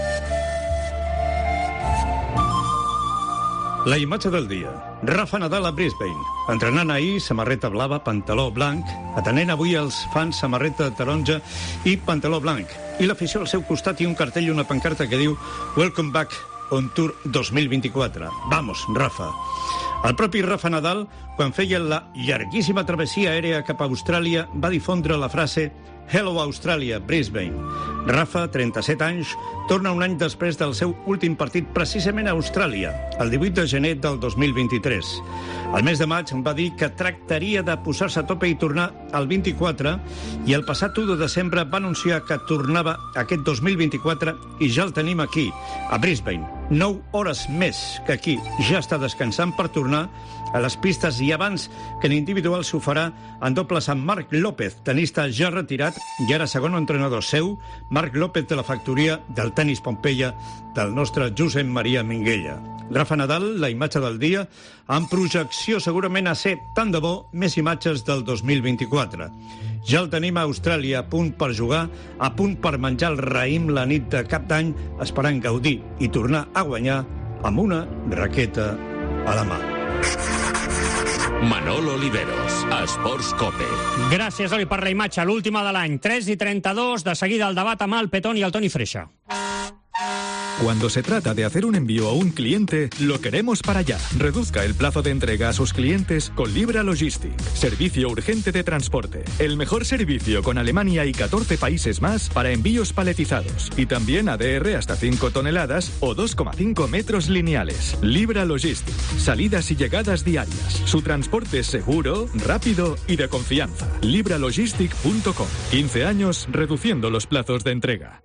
La imatge del dia. Rafa Nadal a Brisbane. Entrenant ahir, samarreta blava, pantaló blanc. Atenent avui els fans, samarreta taronja i pantaló blanc. I l'afició al seu costat i un cartell i una pancarta que diu Welcome back on Tour dos mil vint-i-quatre. Vamos, Rafa. El propi Rafa Nadal, quan feia la llarguíssima travessia aèrea cap a Austràlia, va difondre la frase Hello Australia, Brisbane. Rafa, trenta-set anys, torna un any després del seu últim partit precisament a Austràlia, el divuit de gener del dos mil vint-i-tres. Al mes de maig va dir que tractaria de posar-se a tope i tornar al vint-i-quatre i el passat u de desembre va anunciar que tornava aquest dos mil vint-i-quatre i ja el tenim aquí, a Brisbane. Nou hores més que aquí ja està descansant per tornar a les pistes i abans que en individual s'ho farà en dobles amb Marc López, tenista ja retirat i ara segon entrenador seu, Marc López de la factoria del tenis Pompeia del nostre Josep Maria Minguella. Rafa Nadal, la imatge del dia, amb projecció segurament a ser, tant de bo, més imatges del dos mil vint-i-quatre. Ja el tenim a Austràlia, a punt per jugar, a punt per menjar el raïm la nit de cap d'any, esperant gaudir i tornar a guanyar amb una raqueta a la mà. Manolo Oliveros, Esports Cope. Gràcies, Oli, per la imatge. L'última de l'any, tres i trenta-dos. De seguida el debat amb el Petón i el Toni Freixa. Cuando se trata de hacer un envío a un cliente, lo queremos para allá. Reduzca el plazo de entrega a sus clientes con Libra Logistic. Servicio urgente de transporte. El mejor servicio con Alemania y catorce países más para envíos paletizados. Y también A D R hasta cinco toneladas o dos coma cinco metros lineales. Libra Logistic. Salidas y llegadas diarias. Su transporte es seguro, rápido y de confianza. libralogistic punto com. quince años reduciendo los plazos de entrega.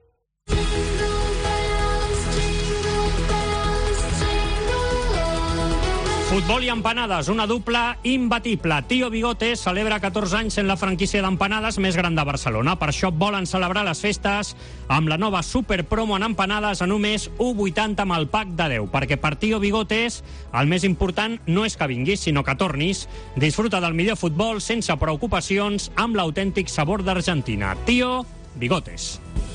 Futbol i empanades, una dupla imbatible. Tío Bigotes celebra catorze anys en la franquícia d'empanades més gran de Barcelona. Per això volen celebrar les festes amb la nova superpromo en empanades a només un coma vuitanta amb el pack de deu. Perquè per Tío Bigotes el més important no és que vinguis, sinó que tornis. Disfruta del millor futbol sense preocupacions amb l'autèntic sabor d'Argentina. Tío Bigotes.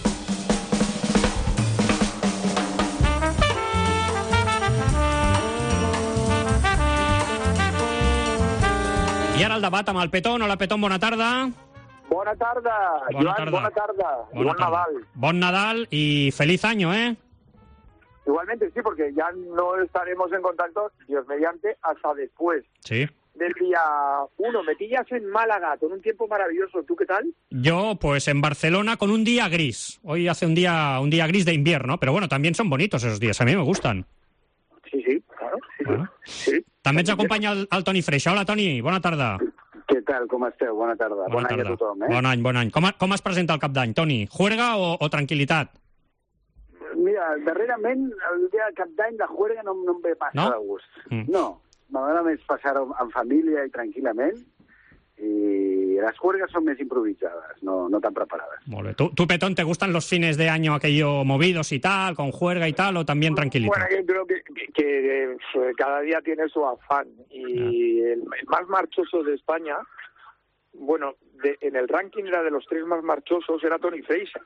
I ara el debat amb el Petón. Hola, Petón, bona tarda. Bona tarda, bona Joan, tarda. bona tarda. Bona Bon tarda. Nadal. Bon Nadal y feliz año, ¿eh? Igualmente sí, porque ya no estaremos en contacto, Dios mediante, hasta después. Sí. del día uno. Me pillas en Málaga con un tiempo maravilloso. ¿Tú qué tal? Yo, pues en Barcelona con un día gris. Hoy hace un día un día gris de invierno, pero bueno, también son bonitos esos días. A mí me gustan. Sí, sí, claro. Sí, bueno. sí. També ens acompanya el, el Toni Freixa. Hola, Toni, bona tarda. Què tal, com esteu? Bona tarda. Bona bon any tarda. a tothom, eh? Bon any, bon any. Com, com es presenta el cap d'any, Toni? Juerga o, o tranquil·litat? Mira, darrerament, el dia de cap d'any, la juerga no, no em ve massa No? de gust. Mm. No, m'agrada més passar-ho en família i tranquil·lament, y las juergas son más improvisadas, no, no tan preparadas. Molt bé. ¿Tú, tú, Petón, te gustan los fines de año aquello movidos y tal, con juerga y tal, o también tranquilito? Bueno, yo creo que, que, que, eh, cada día tiene su afán. Y el, el más marchoso de España, bueno, de, en el ranking era de los tres más marchosos, era Toni Freixa.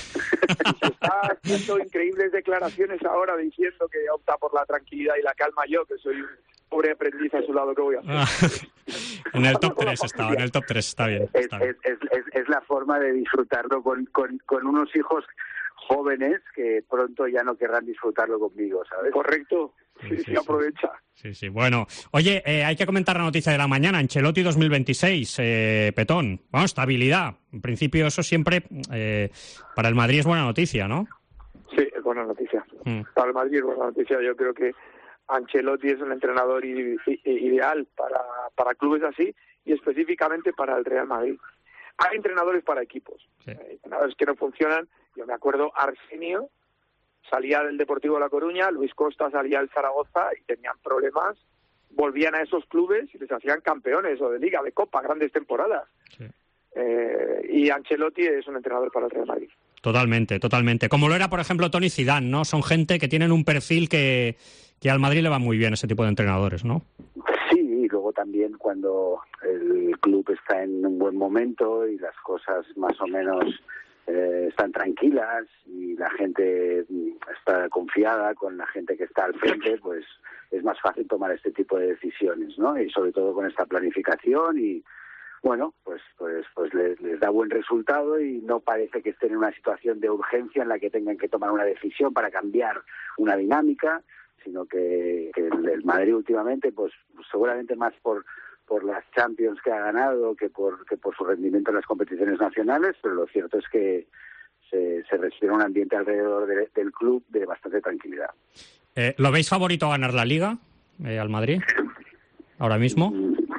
Se está haciendo increíbles declaraciones ahora diciendo que opta por la tranquilidad y la calma. Yo, que soy un pobre aprendiz a su lado, ¿qué voy a hacer? Ah, en el top tres estaba, en el top tres, está bien. Es, Está bien. es, es, es la forma de disfrutarlo con, con, con unos hijos jóvenes que pronto ya no querrán disfrutarlo conmigo, ¿sabes? Correcto, sí, sí, sí, aprovecha. Sí, sí. Bueno, oye, eh, hay que comentar la noticia de la mañana. Ancelotti dos mil veintiséis, eh, Petón. Bueno, estabilidad. En principio eso siempre eh, para el Madrid es buena noticia, ¿no? Sí, es buena noticia. Mm. Para el Madrid es buena noticia. Yo creo que Ancelotti es un entrenador i- i- ideal para, para clubes así y específicamente para el Real Madrid. Hay entrenadores para equipos. Sí. Hay entrenadores que no funcionan. Yo me acuerdo, Arsenio salía del Deportivo de La Coruña, Luis Costa salía del Zaragoza y tenían problemas. Volvían a esos clubes y les hacían campeones o de Liga, de Copa, grandes temporadas. Sí. Eh, y Ancelotti es un entrenador para el Real Madrid. Totalmente, totalmente. Como lo era, por ejemplo, Toni Zidane, ¿no? Son gente que tienen un perfil que, que al Madrid le va muy bien, ese tipo de entrenadores, ¿no? Sí, y luego también cuando el club está en un buen momento y las cosas más o menos eh, están tranquilas y la gente está confiada con la gente que está al frente, pues es más fácil tomar este tipo de decisiones, ¿no? Y sobre todo con esta planificación y, bueno, pues pues pues les, les da buen resultado y no parece que estén en una situación de urgencia en la que tengan que tomar una decisión para cambiar una dinámica, sino que, que el, el Madrid últimamente, pues seguramente más por por las Champions que ha ganado que por que por su rendimiento en las competiciones nacionales, pero lo cierto es que se, se respira un ambiente alrededor de, del club de bastante tranquilidad. Eh, ¿Lo veis favorito a ganar la Liga eh, al Madrid ahora mismo?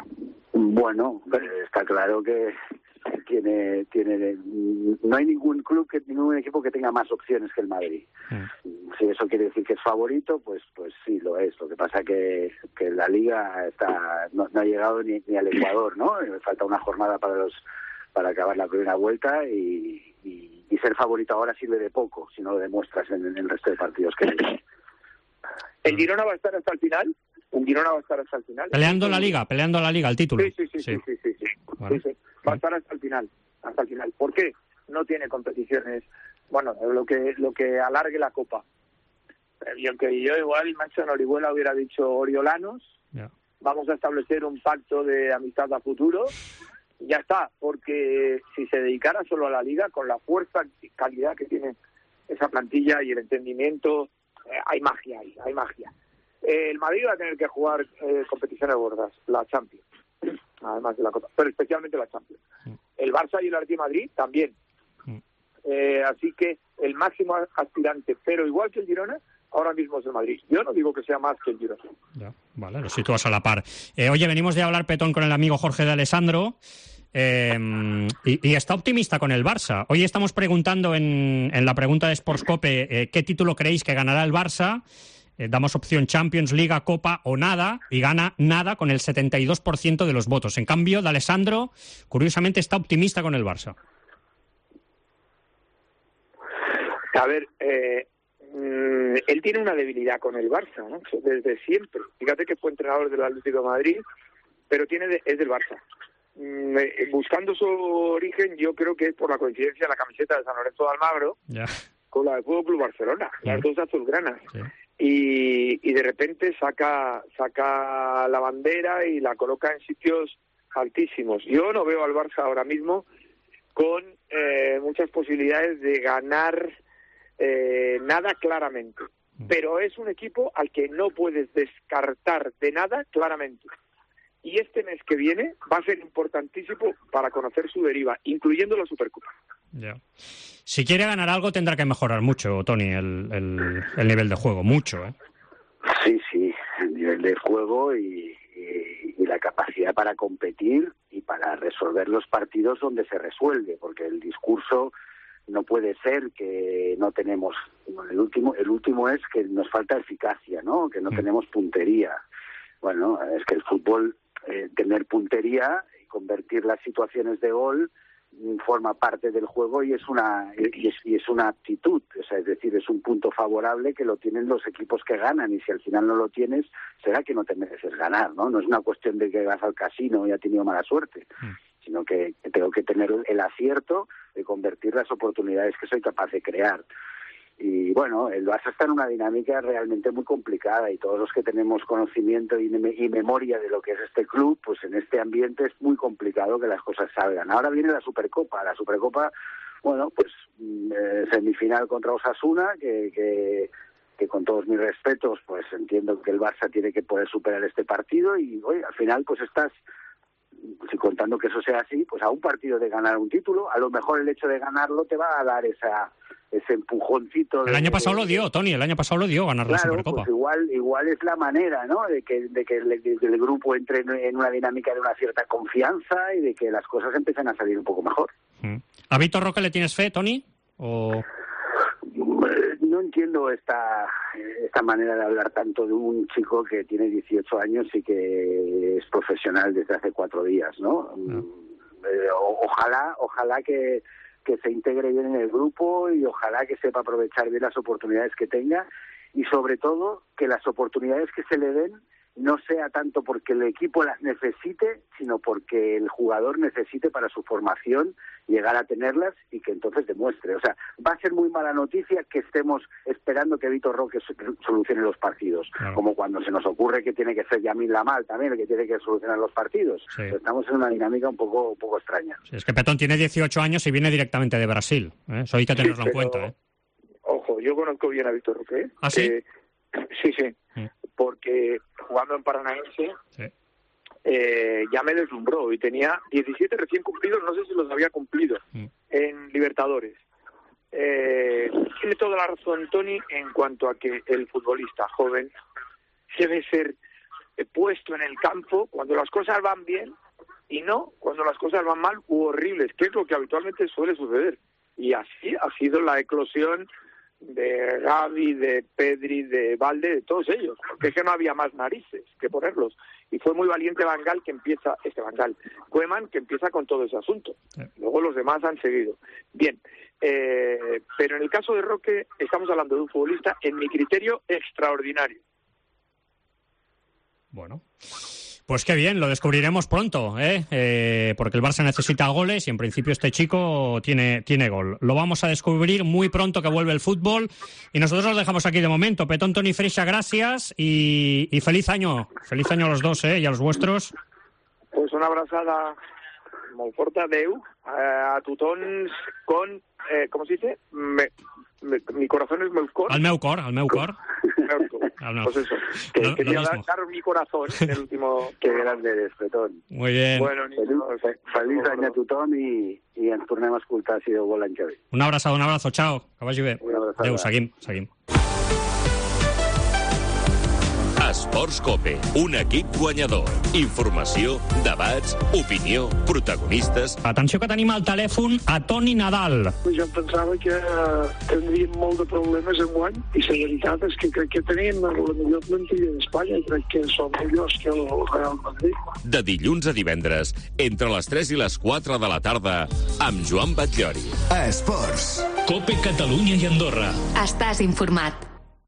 Bueno, está claro que tiene tiene no hay ningún club, que ningún equipo que tenga más opciones que el Madrid. Mm. Si eso quiere decir que es favorito, pues pues sí lo es. Lo que pasa que que la Liga está no, no ha llegado ni, ni al Ecuador, ¿no? Falta una jornada para los para acabar la primera vuelta y, y, y ser favorito ahora sirve de poco si no lo demuestras en, en el resto de partidos que hay. ¿El Girona va a estar hasta el final? ¿El Girona va a estar hasta el final? Peleando la Liga, peleando la Liga, el título. Sí, sí, sí, sí, sí, sí, sí. Vale. Sí, sí. Va a estar hasta el final, hasta el final. ¿Por qué? No tiene competiciones, bueno, lo que lo que alargue la Copa. Y aunque yo igual, Mancha Orihuela hubiera dicho Oriolanos, Ya. vamos a establecer un pacto de amistad a futuro, ya está, porque si se dedicara solo a la Liga, con la fuerza y calidad que tiene esa plantilla y el entendimiento, eh, hay magia ahí, hay magia. Eh, el Madrid va a tener que jugar eh, competiciones gordas, la Champions, además de la Copa, pero especialmente la Champions. El Barça y el Atlético de Madrid también. Eh, así que el máximo aspirante, pero igual que el Girona, ahora mismo es el Madrid. Yo no digo que sea más que el Girona. Ya, vale, lo sitúas a la par. Eh, oye, venimos de hablar, Petón, con el amigo Jorge de Alessandro eh, y, y está optimista con el Barça. Hoy estamos preguntando en, en la pregunta de Sportscope eh, ¿qué título creéis que ganará el Barça? Eh, damos opción Champions, Liga, Copa o nada, y gana nada con el setenta y dos por ciento de los votos. En cambio, de Alessandro, curiosamente, está optimista con el Barça. A ver, eh, mm, él tiene una debilidad con el Barça, ¿no? Desde siempre. Fíjate que fue entrenador del Atlético de Madrid, pero tiene de, es del Barça. Mm, eh, buscando su origen, yo creo que es por la coincidencia de la camiseta de San Lorenzo de Almagro Ya. con la del Fútbol Club Barcelona, las Sí. dos azulgranas. Sí. Y, y de repente saca saca la bandera y la coloca en sitios altísimos. Yo no veo al Barça ahora mismo con eh, muchas posibilidades de ganar eh, nada claramente, pero es un equipo al que no puedes descartar de nada claramente. y este mes que viene va a ser importantísimo para conocer su deriva, incluyendo la Supercopa. Ya. Si quiere ganar algo tendrá que mejorar mucho, Toni, el, el, el nivel de juego, mucho, ¿eh? Sí, sí, el nivel de juego y, y, y la capacidad para competir y para resolver los partidos donde se resuelve, porque el discurso no puede ser que no tenemos, el último, el último es que nos falta eficacia, ¿no? Que no mm. tenemos puntería. Bueno, es que el fútbol, eh, tener puntería y convertir las situaciones de gol forma parte del juego y es una y es, y es una aptitud, o sea, es decir, es un punto favorable que lo tienen los equipos que ganan, y si al final no lo tienes, será que no te mereces ganar, ¿no? No es una cuestión de que vas al casino y has tenido mala suerte, mm. sino que tengo que tener el acierto de convertir las oportunidades que soy capaz de crear. Y bueno, el Barça está en una dinámica realmente muy complicada, y todos los que tenemos conocimiento y, me y memoria de lo que es este club, pues en este ambiente es muy complicado que las cosas salgan. Ahora viene la Supercopa. La Supercopa, bueno, pues eh, semifinal contra Osasuna, que, que, que con todos mis respetos, pues entiendo que el Barça tiene que poder superar este partido y, oye, al final pues estás, si contando que eso sea así, pues a un partido de ganar un título. A lo mejor el hecho de ganarlo te va a dar esa ese empujoncito. El año pasado de, lo dio, Toni, el año pasado lo dio ganar claro, la Supercopa. Pues igual, igual es la manera, ¿no?, de que, de que el, de que el grupo entre en una dinámica de una cierta confianza y de que las cosas empiecen a salir un poco mejor. ¿A Vitor Roque le tienes fe, Toni? ¿O...? No entiendo esta esta manera de hablar tanto de un chico que tiene dieciocho años y que es profesional desde hace cuatro días, ¿no? no. Eh, ojalá, ojalá que que se integre bien en el grupo y ojalá que sepa aprovechar bien las oportunidades que tenga, y sobre todo que las oportunidades que se le den no sea tanto porque el equipo las necesite, sino porque el jugador necesite para su formación llegar a tenerlas y que entonces demuestre. O sea, va a ser muy mala noticia que estemos esperando que Vitor Roque solucione los partidos, claro. Como cuando se nos ocurre que tiene que ser Yamil Lamal también el que tiene que solucionar los partidos. Sí. Estamos en una dinámica un poco un poco extraña. Sí, es que Petón tiene dieciocho años y viene directamente de Brasil, ¿eh? Eso hay que tenerlo sí, en cuenta, ¿eh? Ojo, yo conozco bien a Vitor Roque. ¿Ah, sí? Eh, sí, sí, sí, porque jugando en Paranaense sí. eh, ya me deslumbró y tenía diecisiete recién cumplidos, no sé si los había cumplido, sí. en Libertadores. Eh, tiene toda la razón Toni en cuanto a que el futbolista joven debe ser eh, puesto en el campo cuando las cosas van bien y no cuando las cosas van mal u horribles, que es lo que habitualmente suele suceder. Y así ha sido la eclosión de Gavi, de Pedri, de Valde, de todos ellos, porque es que no había más narices que ponerlos. Y fue muy valiente Van Gaal que empieza, este Van Gaal, Koeman que empieza con todo ese asunto. Sí. Luego los demás han seguido. Bien, eh, pero en el caso de Roque estamos hablando de un futbolista, en mi criterio, extraordinario. Bueno, pues qué bien, lo descubriremos pronto, ¿eh? Eh, porque el Barça necesita goles y en principio este chico tiene, tiene gol. Lo vamos a descubrir muy pronto que vuelve el fútbol y nosotros los dejamos aquí de momento. Petón, Toni Freixa, gracias y, y feliz año. Feliz año a los dos, ¿eh? Y a los vuestros. Pues una abrazada molt forta, adeu, a tothons con, eh, ¿cómo se dice? Me, me, mi corazón es meu cor. Al meu cor, al meu cor. Al meu. Pues eso, que no, quería dar mi corazón en el último... Qué grande eres, Petón. Muy bien. Bueno, niños, feliz, feliz any a tothom i, i ens tornem a escoltar si Déu vol l'any que ve. Un abraçada, un abrazo, chao, que vagi bé. Adéu, seguim, seguim. Esports Cope, un equip guanyador. Informació, debats, opinió, protagonistes... Atenció que tenim al telèfon a Toni Nadal. Jo em pensava que tindríem molt de problemes en guany i la veritat és que crec que tenim la millor plantilla d'Espanya i crec que som millors que el Real Madrid. De dilluns a divendres, entre les tres i les quatre de la tarda, amb Joan Batllori. Esports. Cope Catalunya i Andorra. Estàs informat.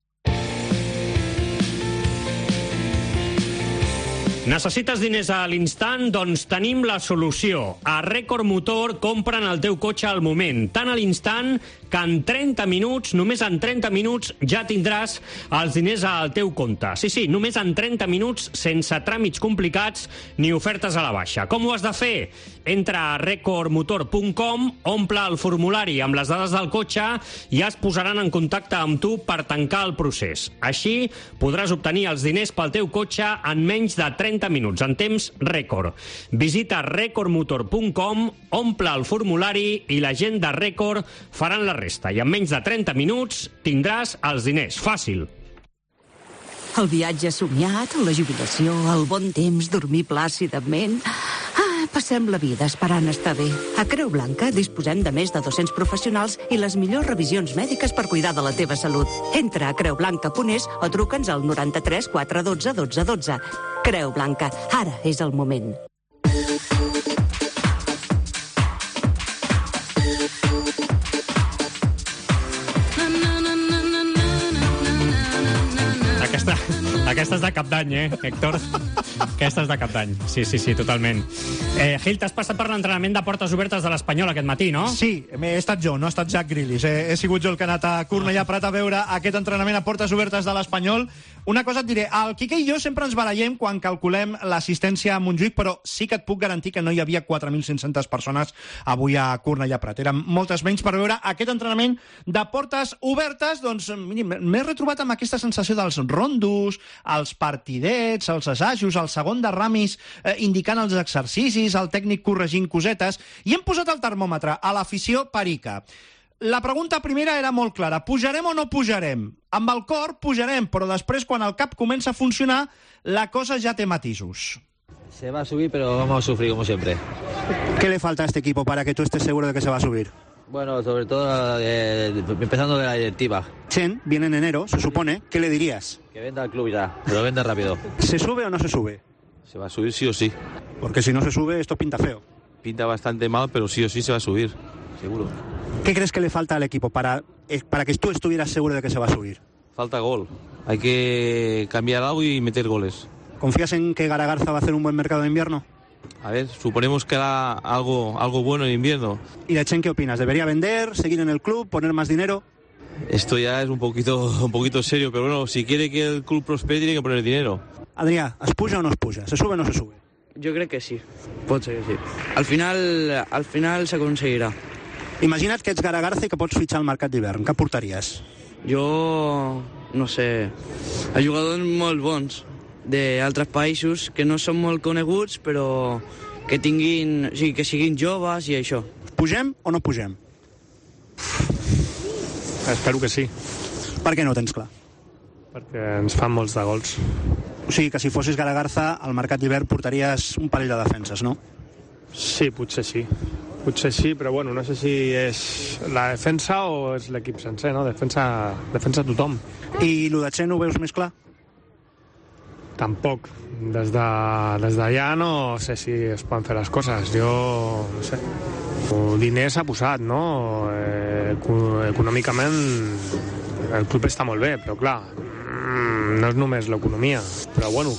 Necessites diners a l'instant? Doncs tenim la solució. A Record Motor compren el teu cotxe al moment, tan a l'instant que en trenta minuts, només en trenta minuts, ja tindràs els diners al teu compte. Sí, sí, només en trenta minuts, sense tràmits complicats ni ofertes a la baixa. Com ho has de fer? Entra a record motor punt com, omple el formulari amb les dades del cotxe i es posaran en contacte amb tu per tancar el procés. Així podràs obtenir els diners pel teu cotxe en menys de trenta trenta minuts, en temps rècord. Visita record motor punt com, omple el formulari i la gent de Record faran la resta. I en menys de trenta minuts tindràs els diners. Fàcil. El viatge somiat, la jubilació, el bon temps, dormir plàcidament... Ah, passem la vida esperant estar bé. A Creu Blanca disposem de més de dos-cents professionals i les millors revisions mèdiques per cuidar de la teva salut. Entra a creu blanca punt es o truca'ns al noranta-tres quatre dotze dotze dotze. Creu Blanca, ara és el moment. Aquesta, aquesta és de cap d'any, eh, Héctor? Aquesta és de cap d'any. Sí, sí, sí, totalment. Eh, Gil, t'has passat per l'entrenament de portes obertes de l'Espanyol aquest matí, no? Sí, he estat jo, no ha estat Jack Grealish. He, he sigut jo el que ha anat a Cornellà Prat a veure aquest entrenament a portes obertes de l'Espanyol. Una cosa et diré, el Quique i jo sempre ens barallem quan calculem l'assistència a Montjuïc, però sí que et puc garantir que no hi havia quatre mil cinc-centes persones avui a Cornellà Prat. Eren moltes menys per veure aquest entrenament de portes obertes. Doncs m'he retrobat amb aquesta sensació dels rondos, els partidets, els assajos, el segon de Ramis eh, indicant els exercicis, el tècnic corregint cosetes, i hem posat el termòmetre a l'afició perica. La pregunta primera era molt clara. Pujarem o no pujarem? Amb el cor pujarem, però després, quan el cap comença a funcionar, la cosa ja té matisos. Se va a subir, pero vamos a sufrir como siempre. ¿Qué le falta a este equipo para que tú estés seguro de que se va a subir? Bueno, sobre todo eh, empezando de la directiva. Chen viene en enero, se supone. ¿Qué le dirías? Que venda al club ya, pero venda rápido. ¿Se sube o no se sube? Se va a subir sí o sí. Porque si no se sube, esto pinta feo. Pinta bastante mal, pero sí o sí se va a subir, seguro. ¿Qué crees que le falta al equipo para, para que tú estuvieras seguro de que se va a subir? Falta gol. Hay que cambiar algo y meter goles. ¿Confías en que Garagarza va a hacer un buen mercado de invierno? A ver, suponemos que hará algo, algo bueno en invierno. ¿Y de Chen qué opinas? ¿Debería vender, seguir en el club, poner más dinero? Esto ya es un poquito, un poquito serio, pero bueno, si quiere que el club prospere tiene que poner dinero. Adrià, ¿es puja o no es puja? ¿Se sube o no se sube? Jo crec que sí, pot ser que sí. Al final, al final s'aconseguirà. Imagina't que ets Garagarza i que pots fitxar al mercat d'hivern. Què portaries? Jo, no sé, a jugadors molt bons d'altres països que no són molt coneguts, però que tinguin, o sigui, que siguin joves i això. Pugem o no pugem? Espero que sí. Per què no ho tens clar? Perquè ens fan molts de gols. O sigui que si fossis Garagarza, al mercat d'hivern portaries un parell de defenses, no? Sí, potser sí. Potser sí, però bueno, no sé si és la defensa o és l'equip sencer, no? Defensa, defensa tothom. I lo de Chen ho veus més clar? Tampoc. Des de, des d'allà no sé si es poden fer les coses. Jo, no sé, el diner s'ha posat, no? Eh, econòmicament el club està molt bé, però clar, no és només l'economia. Però bueno,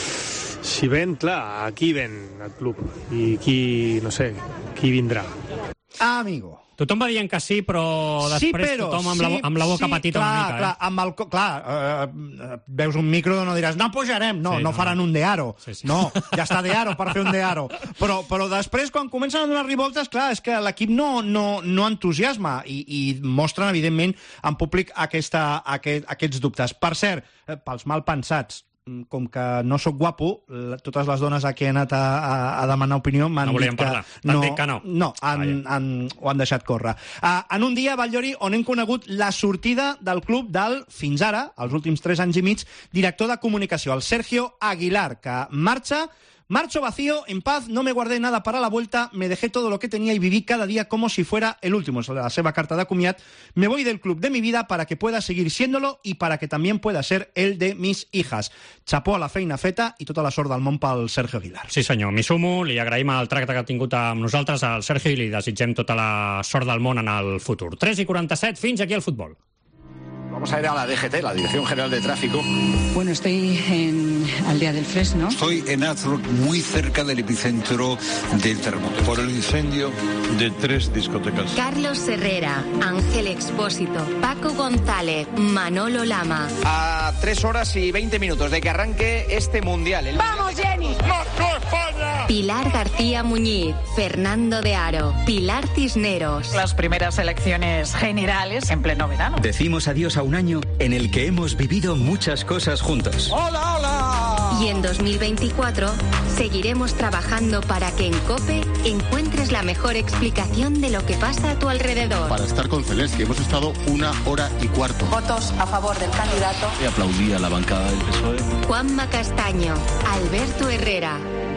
si ven, clar, aquí ven el club. I qui, no sé, qui vindrà? Amigo. Tothom va dient que sí, però després sí, però, tothom amb, sí, la, amb la boca sí, petita clar, una mica. Clar, eh? amb el, clar eh, veus un micro no diràs no pujarem, no, sí, no, no faran un Dearo. Sí, sí. No, ja està Dearo per fer un Dearo. Però, però després, quan comencen a donar rivoltes, clar, és que l'equip no, no, no entusiasma i, i mostren, evidentment, en públic aquesta, aquest, aquests dubtes. Per cert, pels mal pensats, com que no sóc guapo, totes les dones a qui he anat a, a, a demanar opinió m'han no dit que... No, dit que no. No, han, han, ho han deixat córrer. Uh, en un dia, Batllori, on hem conegut la sortida del club del, fins ara, els últims tres anys i mig, director de comunicació, el Sergio Aguilar, que marxa. Marcho vacío, en paz, no me guardé nada para la vuelta, me dejé todo lo que tenía y viví cada día como si fuera el último. Es la seva carta de comiat. Me voy del club de mi vida para que pueda seguir siéndolo y para que también pueda ser el de mis hijas. Chapó a la feina feta i tota la sort del món pel Sergio Aguilar. Sí senyor, m'hi sumo, li agraïm el tracte que ha tingut amb nosaltres al Sergio i li desitgem tota la sort del món en el futur. tres i quaranta-set, fins aquí el futbol. Vamos a ir a la D G T, la Dirección General de Tráfico. Bueno, estoy en Aldea del Fresno. Estoy en Azrock, muy cerca del epicentro del terremoto. Por el incendio de tres discotecas. Carlos Herrera, Ángel Expósito, Paco González, Manolo Lama. A tres horas y veinte minutos de que arranque este mundial. El ¡Vamos, Jenny! ¡Marco España! Pilar García Muñiz, Fernando de Aro, Pilar Cisneros. Las primeras elecciones generales en pleno verano. Decimos adiós a un año en el que hemos vivido muchas cosas juntos. ¡Hola, hola! Y en dos mil veinticuatro seguiremos trabajando para que en COPE encuentres la mejor explicación de lo que pasa a tu alrededor. Para estar con Zelensky hemos estado una hora y cuarto. Votos a favor del candidato. Y aplaudí a la bancada del P S O E. Juanma Castaño, Alberto Herrera.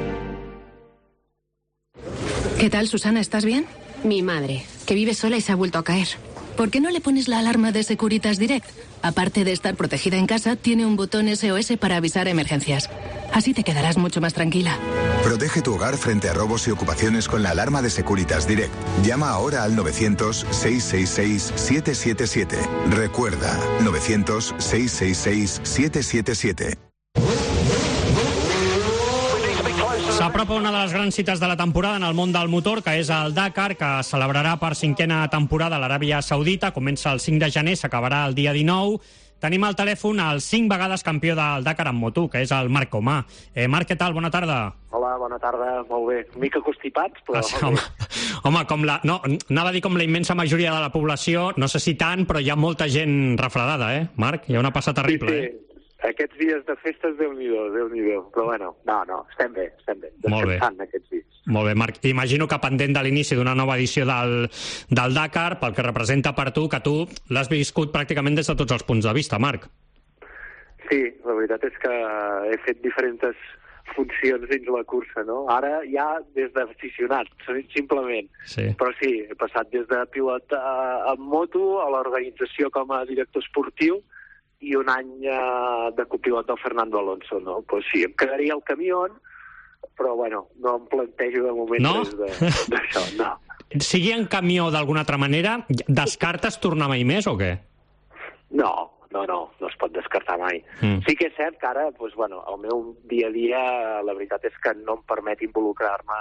¿Qué tal, Susana? ¿Estás bien? Mi madre, que vive sola y se ha vuelto a caer. ¿Por qué no le pones la alarma de Securitas Direct? Aparte de estar protegida en casa, tiene un botón S O S para avisar emergencias. Así te quedarás mucho más tranquila. Protege tu hogar frente a robos y ocupaciones con la alarma de Securitas Direct. Llama ahora al novecientos, seiscientos sesenta y seis, siete siete siete. Recuerda, novecientos, seiscientos sesenta y seis, siete siete siete. S'apropa una de les grans cites de la temporada en el món del motor, que és el Dakar, que celebrarà per cinquena temporada a l'Aràbia Saudita. Comença el cinc de gener, s'acabarà el dia dinou. Tenim al telèfon el cinc vegades campió del Dakar en moto, que és el Marc Comà. Eh, Marc, què tal? Bona tarda. Hola, bona tarda. Molt bé. Una mica constipats, però... Ah, sí, home, home, com la... No, anava a dir com la immensa majoria de la població, no sé si tant, però hi ha molta gent refredada, eh, Marc? Hi ha una passa terrible, sí, sí. eh? Aquests dies de festes, Déu-n'hi-do, Déu-n'hi-do. Però bueno, no, no, estem bé, estem bé. Molt bé. Descansant aquests dies. Molt bé, Marc. Imagino que pendent de l'inici d'una nova edició del, del Dakar, pel que representa per tu, que tu l'has viscut pràcticament des de tots els punts de vista, Marc. Sí, la veritat és que he fet diferents funcions dins la cursa, no? Ara ja des d'aficionat, simplement. Sí. Però sí, he passat des de pilot a, a moto a l'organització com a director esportiu i un any eh, de copilot del Fernando Alonso, no? Pues sí, em quedaria al camió, però, bueno, no em plantejo de moment no? res d'això, no. Sigui en camió d'alguna altra manera, descartes tornar mai més o què? No, no, no, no es pot descartar mai. Mm. Sí que és cert que ara, pues, bueno, el meu dia a dia, la veritat és que no em permet involucrar-me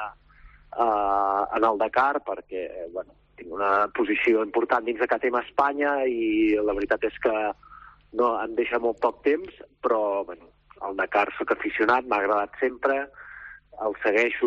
eh, en el Dakar, perquè, bueno, tinc una posició important dins de K T M Espanya i la veritat és que no, em deixa molt poc temps, però bueno, el Dakar soc aficionat, m'ha agradat sempre, el segueixo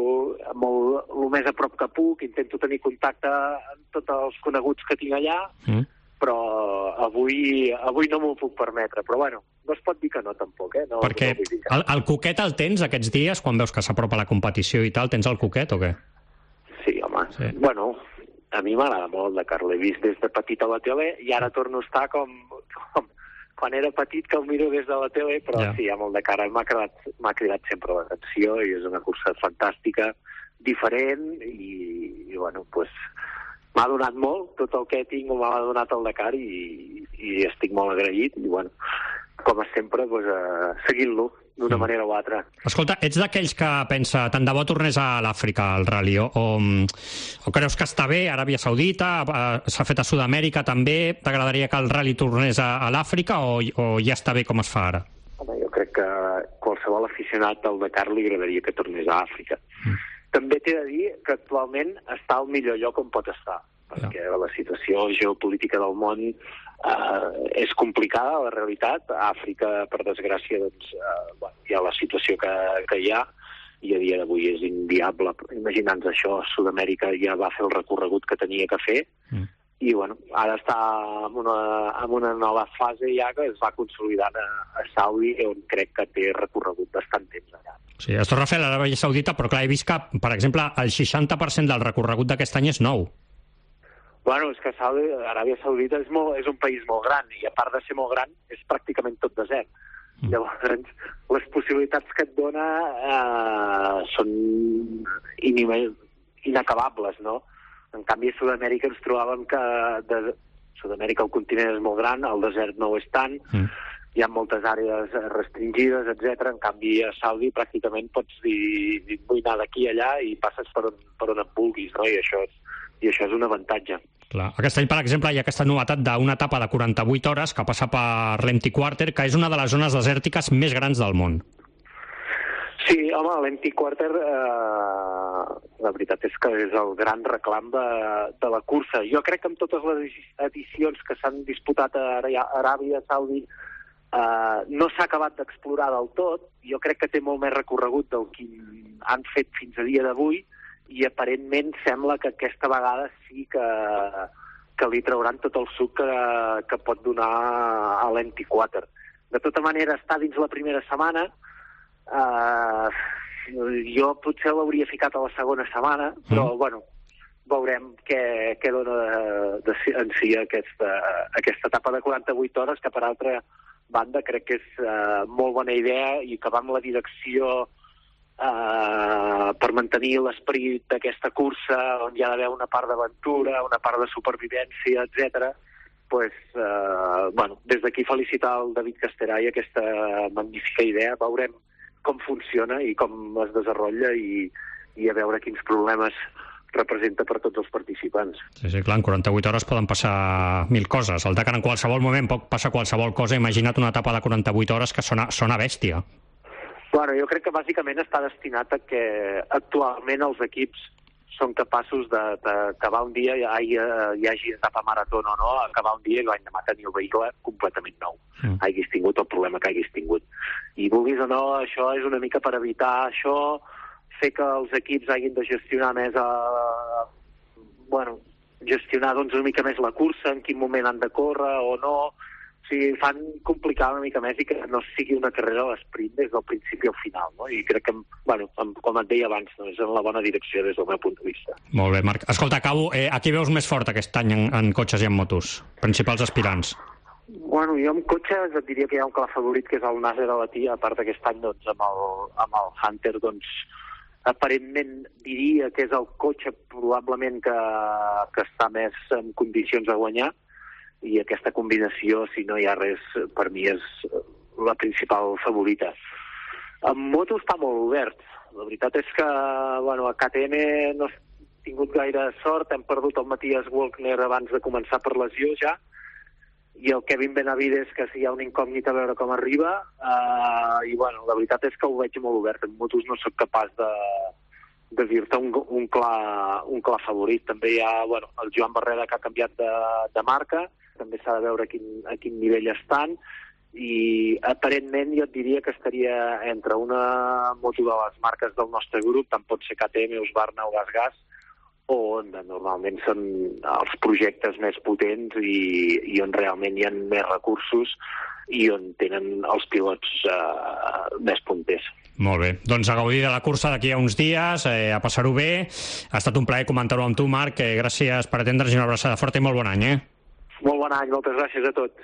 molt, el més a prop que puc, intento tenir contacte amb tots els coneguts que tinc allà, mm. però avui, avui no m'ho puc permetre. Però bueno, no es pot dir que no tampoc, eh? No, Perquè no que... el, el coquet el tens aquests dies, quan veus que s'apropa la competició i tal, tens el coquet o què? Sí, home. Sí. Bueno, a mi m'agrada molt el Dakar, l'he vist des de petit a la tele i ara torno a estar com, com quan era petit que el miro des de la tele, però ja. Sí, amb el Dakar m'ha cridat, m'ha cridat sempre l'atenció i és una cursa fantàstica, diferent i, i bueno, pues, m'ha donat molt, tot el que tinc m'ha donat el Dakar i, i estic molt agraït i bueno, com sempre, pues, uh, seguint-lo d'una mm. manera o altra. Escolta, ets d'aquells que pensa tant de bo tornés a l'Àfrica, al rally, o, o, o creus que està bé, Aràbia Saudita, s'ha fet a Sud-amèrica també, t'agradaria que el rally tornés a, a l'Àfrica o, o ja està bé com es fa ara? Home, jo crec que qualsevol aficionat del Dakar li agradaria que tornés a Àfrica. Mm. També t'he de dir que actualment està al millor lloc on pot estar, perquè ja. La situació geopolítica del món eh, és complicada, la realitat. A Àfrica, per desgràcia, doncs, eh, bueno, hi ha la situació que, que hi ha i a dia d'avui és inviable. Imaginant-nos això, Sud-amèrica ja va fer el recorregut que tenia que fer mm. i bueno, ara està en una, en una nova fase ja que es va consolidant a, a Saudi, on crec que té recorregut bastant temps allà. Sí, es torna a fer l'Aràbia Saudita, però clar, he vist que, per exemple, el seixanta per cent del recorregut d'aquest any és nou. Bueno, és que Saudi, Aràbia Saudita és, molt, és un país molt gran i a part de ser molt gran és pràcticament tot desert. Mm. Llavors, les possibilitats que et dona eh, són inacabables, no? En canvi, a Sud-amèrica ens trobàvem que de Sud-amèrica el continent és molt gran, el desert no ho és tant, mm. hi ha moltes àrees restringides, etcètera. En canvi, a Saudi pràcticament pots dir, vull anar d'aquí a allà i passes per on, per on et vulguis, no? I això és, i això és un avantatge. Clar. Aquest any, per exemple, hi ha aquesta novetat d'una etapa de quaranta-vuit hores que passa per l'Empty Quarter, que és una de les zones desèrtiques més grans del món. Sí, home, l'Empty Quarter, eh, la veritat és que és el gran reclam de, de la cursa. Jo crec que amb totes les edicions que s'han disputat a Aràbia, Saudi, eh, no s'ha acabat d'explorar del tot. Jo crec que té molt més recorregut del que han fet fins a dia d'avui, i aparentment sembla que aquesta vegada sí que, que li trauran tot el suc que, que pot donar a l'Empty Quarter. De tota manera, està dins la primera setmana, Uh, jo potser l'hauria ficat a la segona setmana, però, mm. bueno, veurem què, què dona de, de, en si aquesta, aquesta etapa de quaranta-vuit hores, que per altra banda crec que és uh, molt bona idea i que va amb la direcció Uh, per mantenir l'esperit d'aquesta cursa on hi ha d'haver una part d'aventura, una part de supervivència, etcètera. Pues, uh, bueno, des d'aquí felicitar el David Casteray aquesta magnífica idea. Veurem com funciona i com es desenvolupa i, i a veure quins problemes representa per tots els participants. Sí, sí, clar, en quaranta-vuit hores poden passar mil coses. El Dakar en qualsevol moment pot passar qualsevol cosa. Imagina't una etapa de quaranta-vuit hores que sona, sona bèstia. Bueno, jo crec que bàsicament està destinat a que actualment els equips són capaços d'acabar un dia, hi, hi, hi hagi etapa marató o no, acabar un dia i l'endemà tenir el vehicle completament nou. Mm. Hagis tingut el problema que hagis tingut. I vulguis o no, això és una mica per evitar això, fer que els equips hagin de gestionar més a... Bueno, gestionar doncs una mica més la cursa, en quin moment han de córrer o no... O sigui, fan complicar una mica més i que no sigui una carrera a l'esprint des del principi al final, no? I crec que, bueno, com et deia abans, no, és en la bona direcció des del meu punt de vista. Molt bé, Marc. Escolta, acabo, eh, a qui veus més fort aquest any en, en cotxes i en motos? Principals aspirants. Bueno, jo amb cotxes et diria que hi ha un clar favorit, que és el Nasser Al-Attiyah, a part d'aquest any, doncs, amb el, amb el Hunter, doncs, aparentment diria que és el cotxe probablement que, que està més en condicions de guanyar, i aquesta combinació, si no hi ha res, per mi és la principal favorita. En moto està molt obert. La veritat és que, bueno, a K T M no ha tingut gaire sort, hem perdut el Matthias Walkner abans de començar per lesió ja, i el Kevin Benavides, que sí hi ha una incògnita a veure com arriba, uh, i bueno, la veritat és que ho veig molt obert. En motos no soc capaç de, de dir-te un, un, clar, un clar favorit. També hi ha, bueno, el Joan Barreda, que ha canviat de, de marca, també s'ha de veure a quin, a quin nivell estan, i aparentment jo et diria que estaria entre una moto de les marques del nostre grup, tant pot ser K T M, Husqvarna o GasGas, o on normalment són els projectes més potents i, i on realment hi ha més recursos i on tenen els pilots eh, més punters. Molt bé. Doncs a gaudir de la cursa d'aquí a uns dies, eh, a passar-ho bé. Ha estat un plaer comentar-ho amb tu, Marc. Eh, gràcies per atendre's i una abraçada forta i molt bon any, eh? Molt bon any, moltes gràcies a tots.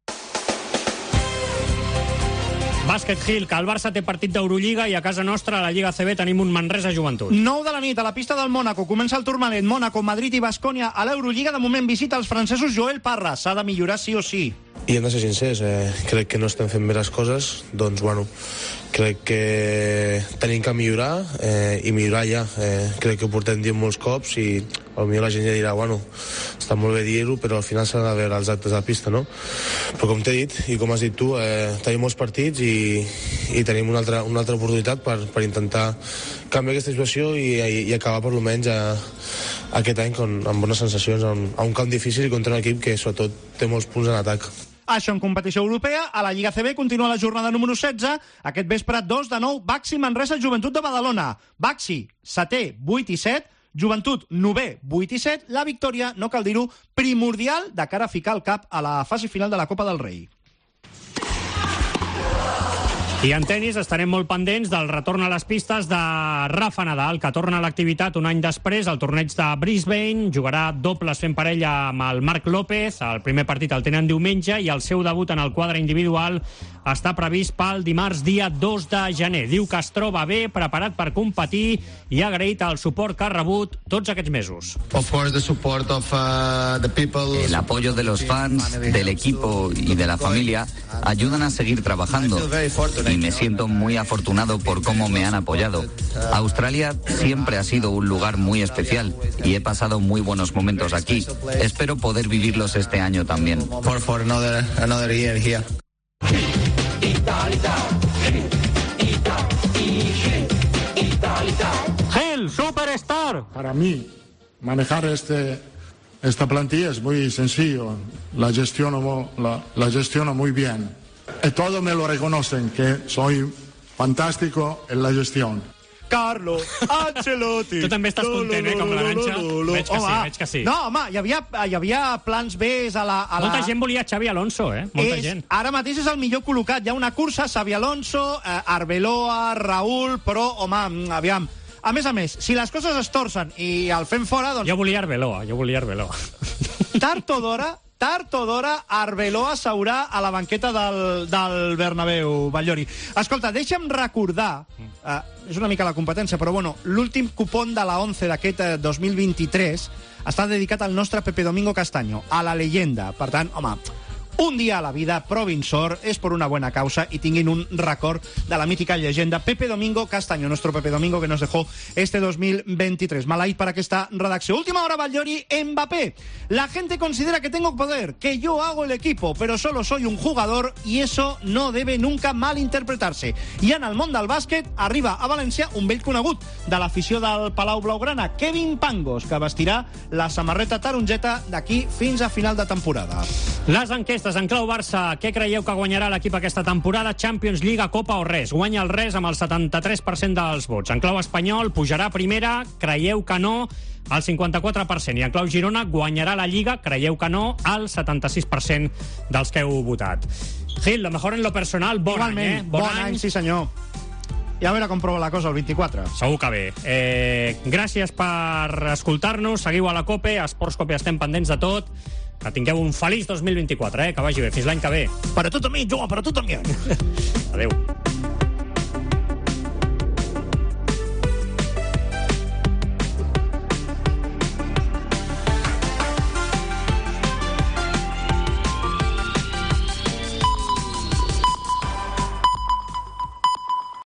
Bàsquet Gil, que el Barça té partit d'Eurolliga i a casa nostra, a la Lliga A C B, tenim un Manresa Joventut. nou de la nit, a la pista del Mònaco. Comença el Tourmalet. Mònaco, Madrid i Baskonia a l'Eurolliga. De moment visita els francesos Joel Parra. S'ha de millorar sí o sí. I hem de ser sincers, eh, crec que no estem fent bé les coses, doncs bueno, crec que tenim que millorar eh, i millorar ja. Eh, crec que ho portem dient molts cops i potser la gent ja dirà, bueno, està molt bé dir-ho, però al final s'ha de veure els actes de pista, no? Però com t'he dit, i com has dit tu, eh, tenim molts partits i, i tenim una altra, una altra oportunitat per, per intentar canviar aquesta situació i, i, i acabar per almenys a, a aquest any con, amb bones sensacions, a un, a un camp difícil i contra un equip que sobretot té molts punts en atac. Això en competició europea. A la Lliga A C B continua la jornada número setze. Aquest vespre, dos de nou, Baxi Manresa Joventut de Badalona. Baxi, setè, vuit i set. Joventut, novè, vuit i set. La victòria, no cal dir-ho, primordial de cara a ficar el cap a la fase final de la Copa del Rei. I en tenis estarem molt pendents del retorn a les pistes de Rafa Nadal, que torna a l'activitat un any després al torneig de Brisbane. Jugarà dobles fent parella amb el Marc López. El primer partit el tenen diumenge i el seu debut en el quadre individual està previst pel dimarts dia dos de gener. Diu que es troba bé, preparat per competir i ha agraït el suport que ha rebut tots aquests mesos. Of course, the support of uh, the people. El apoyo de los fans, del equipo y de la familia ayudan a seguir trabajando. Y me siento muy afortunado por cómo me han apoyado. Australia siempre ha sido un lugar muy especial y he pasado muy buenos momentos aquí. Espero poder vivirlos este año también. For, for another, another year here. Gel, Superstar. Para mí, manejar este, esta plantilla es muy sencillo. La gestiono, la, la gestiono muy bien. Y todos me lo reconocen, que soy fantástico en la gestión. Carlo Ancelotti. Tu també estàs content, eh, com l'Arantxa? Veig que sí, veig que sí. No, home, hi havia, hi havia plans Bs a la... A Molta la... gent volia Xavi Alonso, eh? Molta és, gent. Ara mateix és el millor col·locat. Hi ha una cursa, Xavi Alonso, eh, Arbeloa, Raúl, però, home, aviam... A més a més, si les coses es torcen i el fem fora, doncs... Jo volia Arbeloa, jo volia Arbeloa. Tard o d'hora, tard o d'hora, Arbeloa s'haurà a la banqueta del, del Bernabéu, Batllori. Escolta, deixa'm recordar, eh, és una mica la competència, però bueno, l'últim cupón de la once d'aquest eh, dos mil vint-i-tres està dedicat al nostre Pepe Domingo Castaño, a la leyenda. Per tant, home... Un dia a la vida, provin sort, és per una buena causa i tinguin un record de la mítica llegenda Pepe Domingo Castaño, nuestro Pepe Domingo que nos dejó este dos mil veintitrés. Maleït para esta redacció. Última hora, Batllori, Mbappé. La gente considera que tengo poder, que yo hago el equipo, pero solo soy un jugador y eso no debe nunca malinterpretarse. I en el món del bàsquet arriba a València un vell conegut de l'afició del Palau Blaugrana, Kevin Pangos, que vestirà la samarreta taronjeta d'aquí fins a final de temporada. Les enquestes en clau Barça, què creieu que guanyarà l'equip aquesta temporada? Champions, Lliga, Copa o res? Guanya el res amb el setanta-tres per cent dels vots. En clau espanyol, pujarà primera, creieu que no, al cinquanta-quatre per cent. I en clau Girona, guanyarà la Lliga, creieu que no, al setanta-sis per cent dels que heu votat. Gil, lo mejor en lo personal, bon Igualment, any, eh? Bon, bon any, sí senyor. Ja veure com prova la cosa el vint-i-quatre. Segur que bé. Eh, gràcies per escoltar-nos. Seguiu a la COPE, a Esports COPE estem pendents de tot. Que tingueu un feliç dos mil vint-i-quatre, eh? Que vagi bé. Fins l'any que ve. Para tu també, jo, para tu també. Adéu.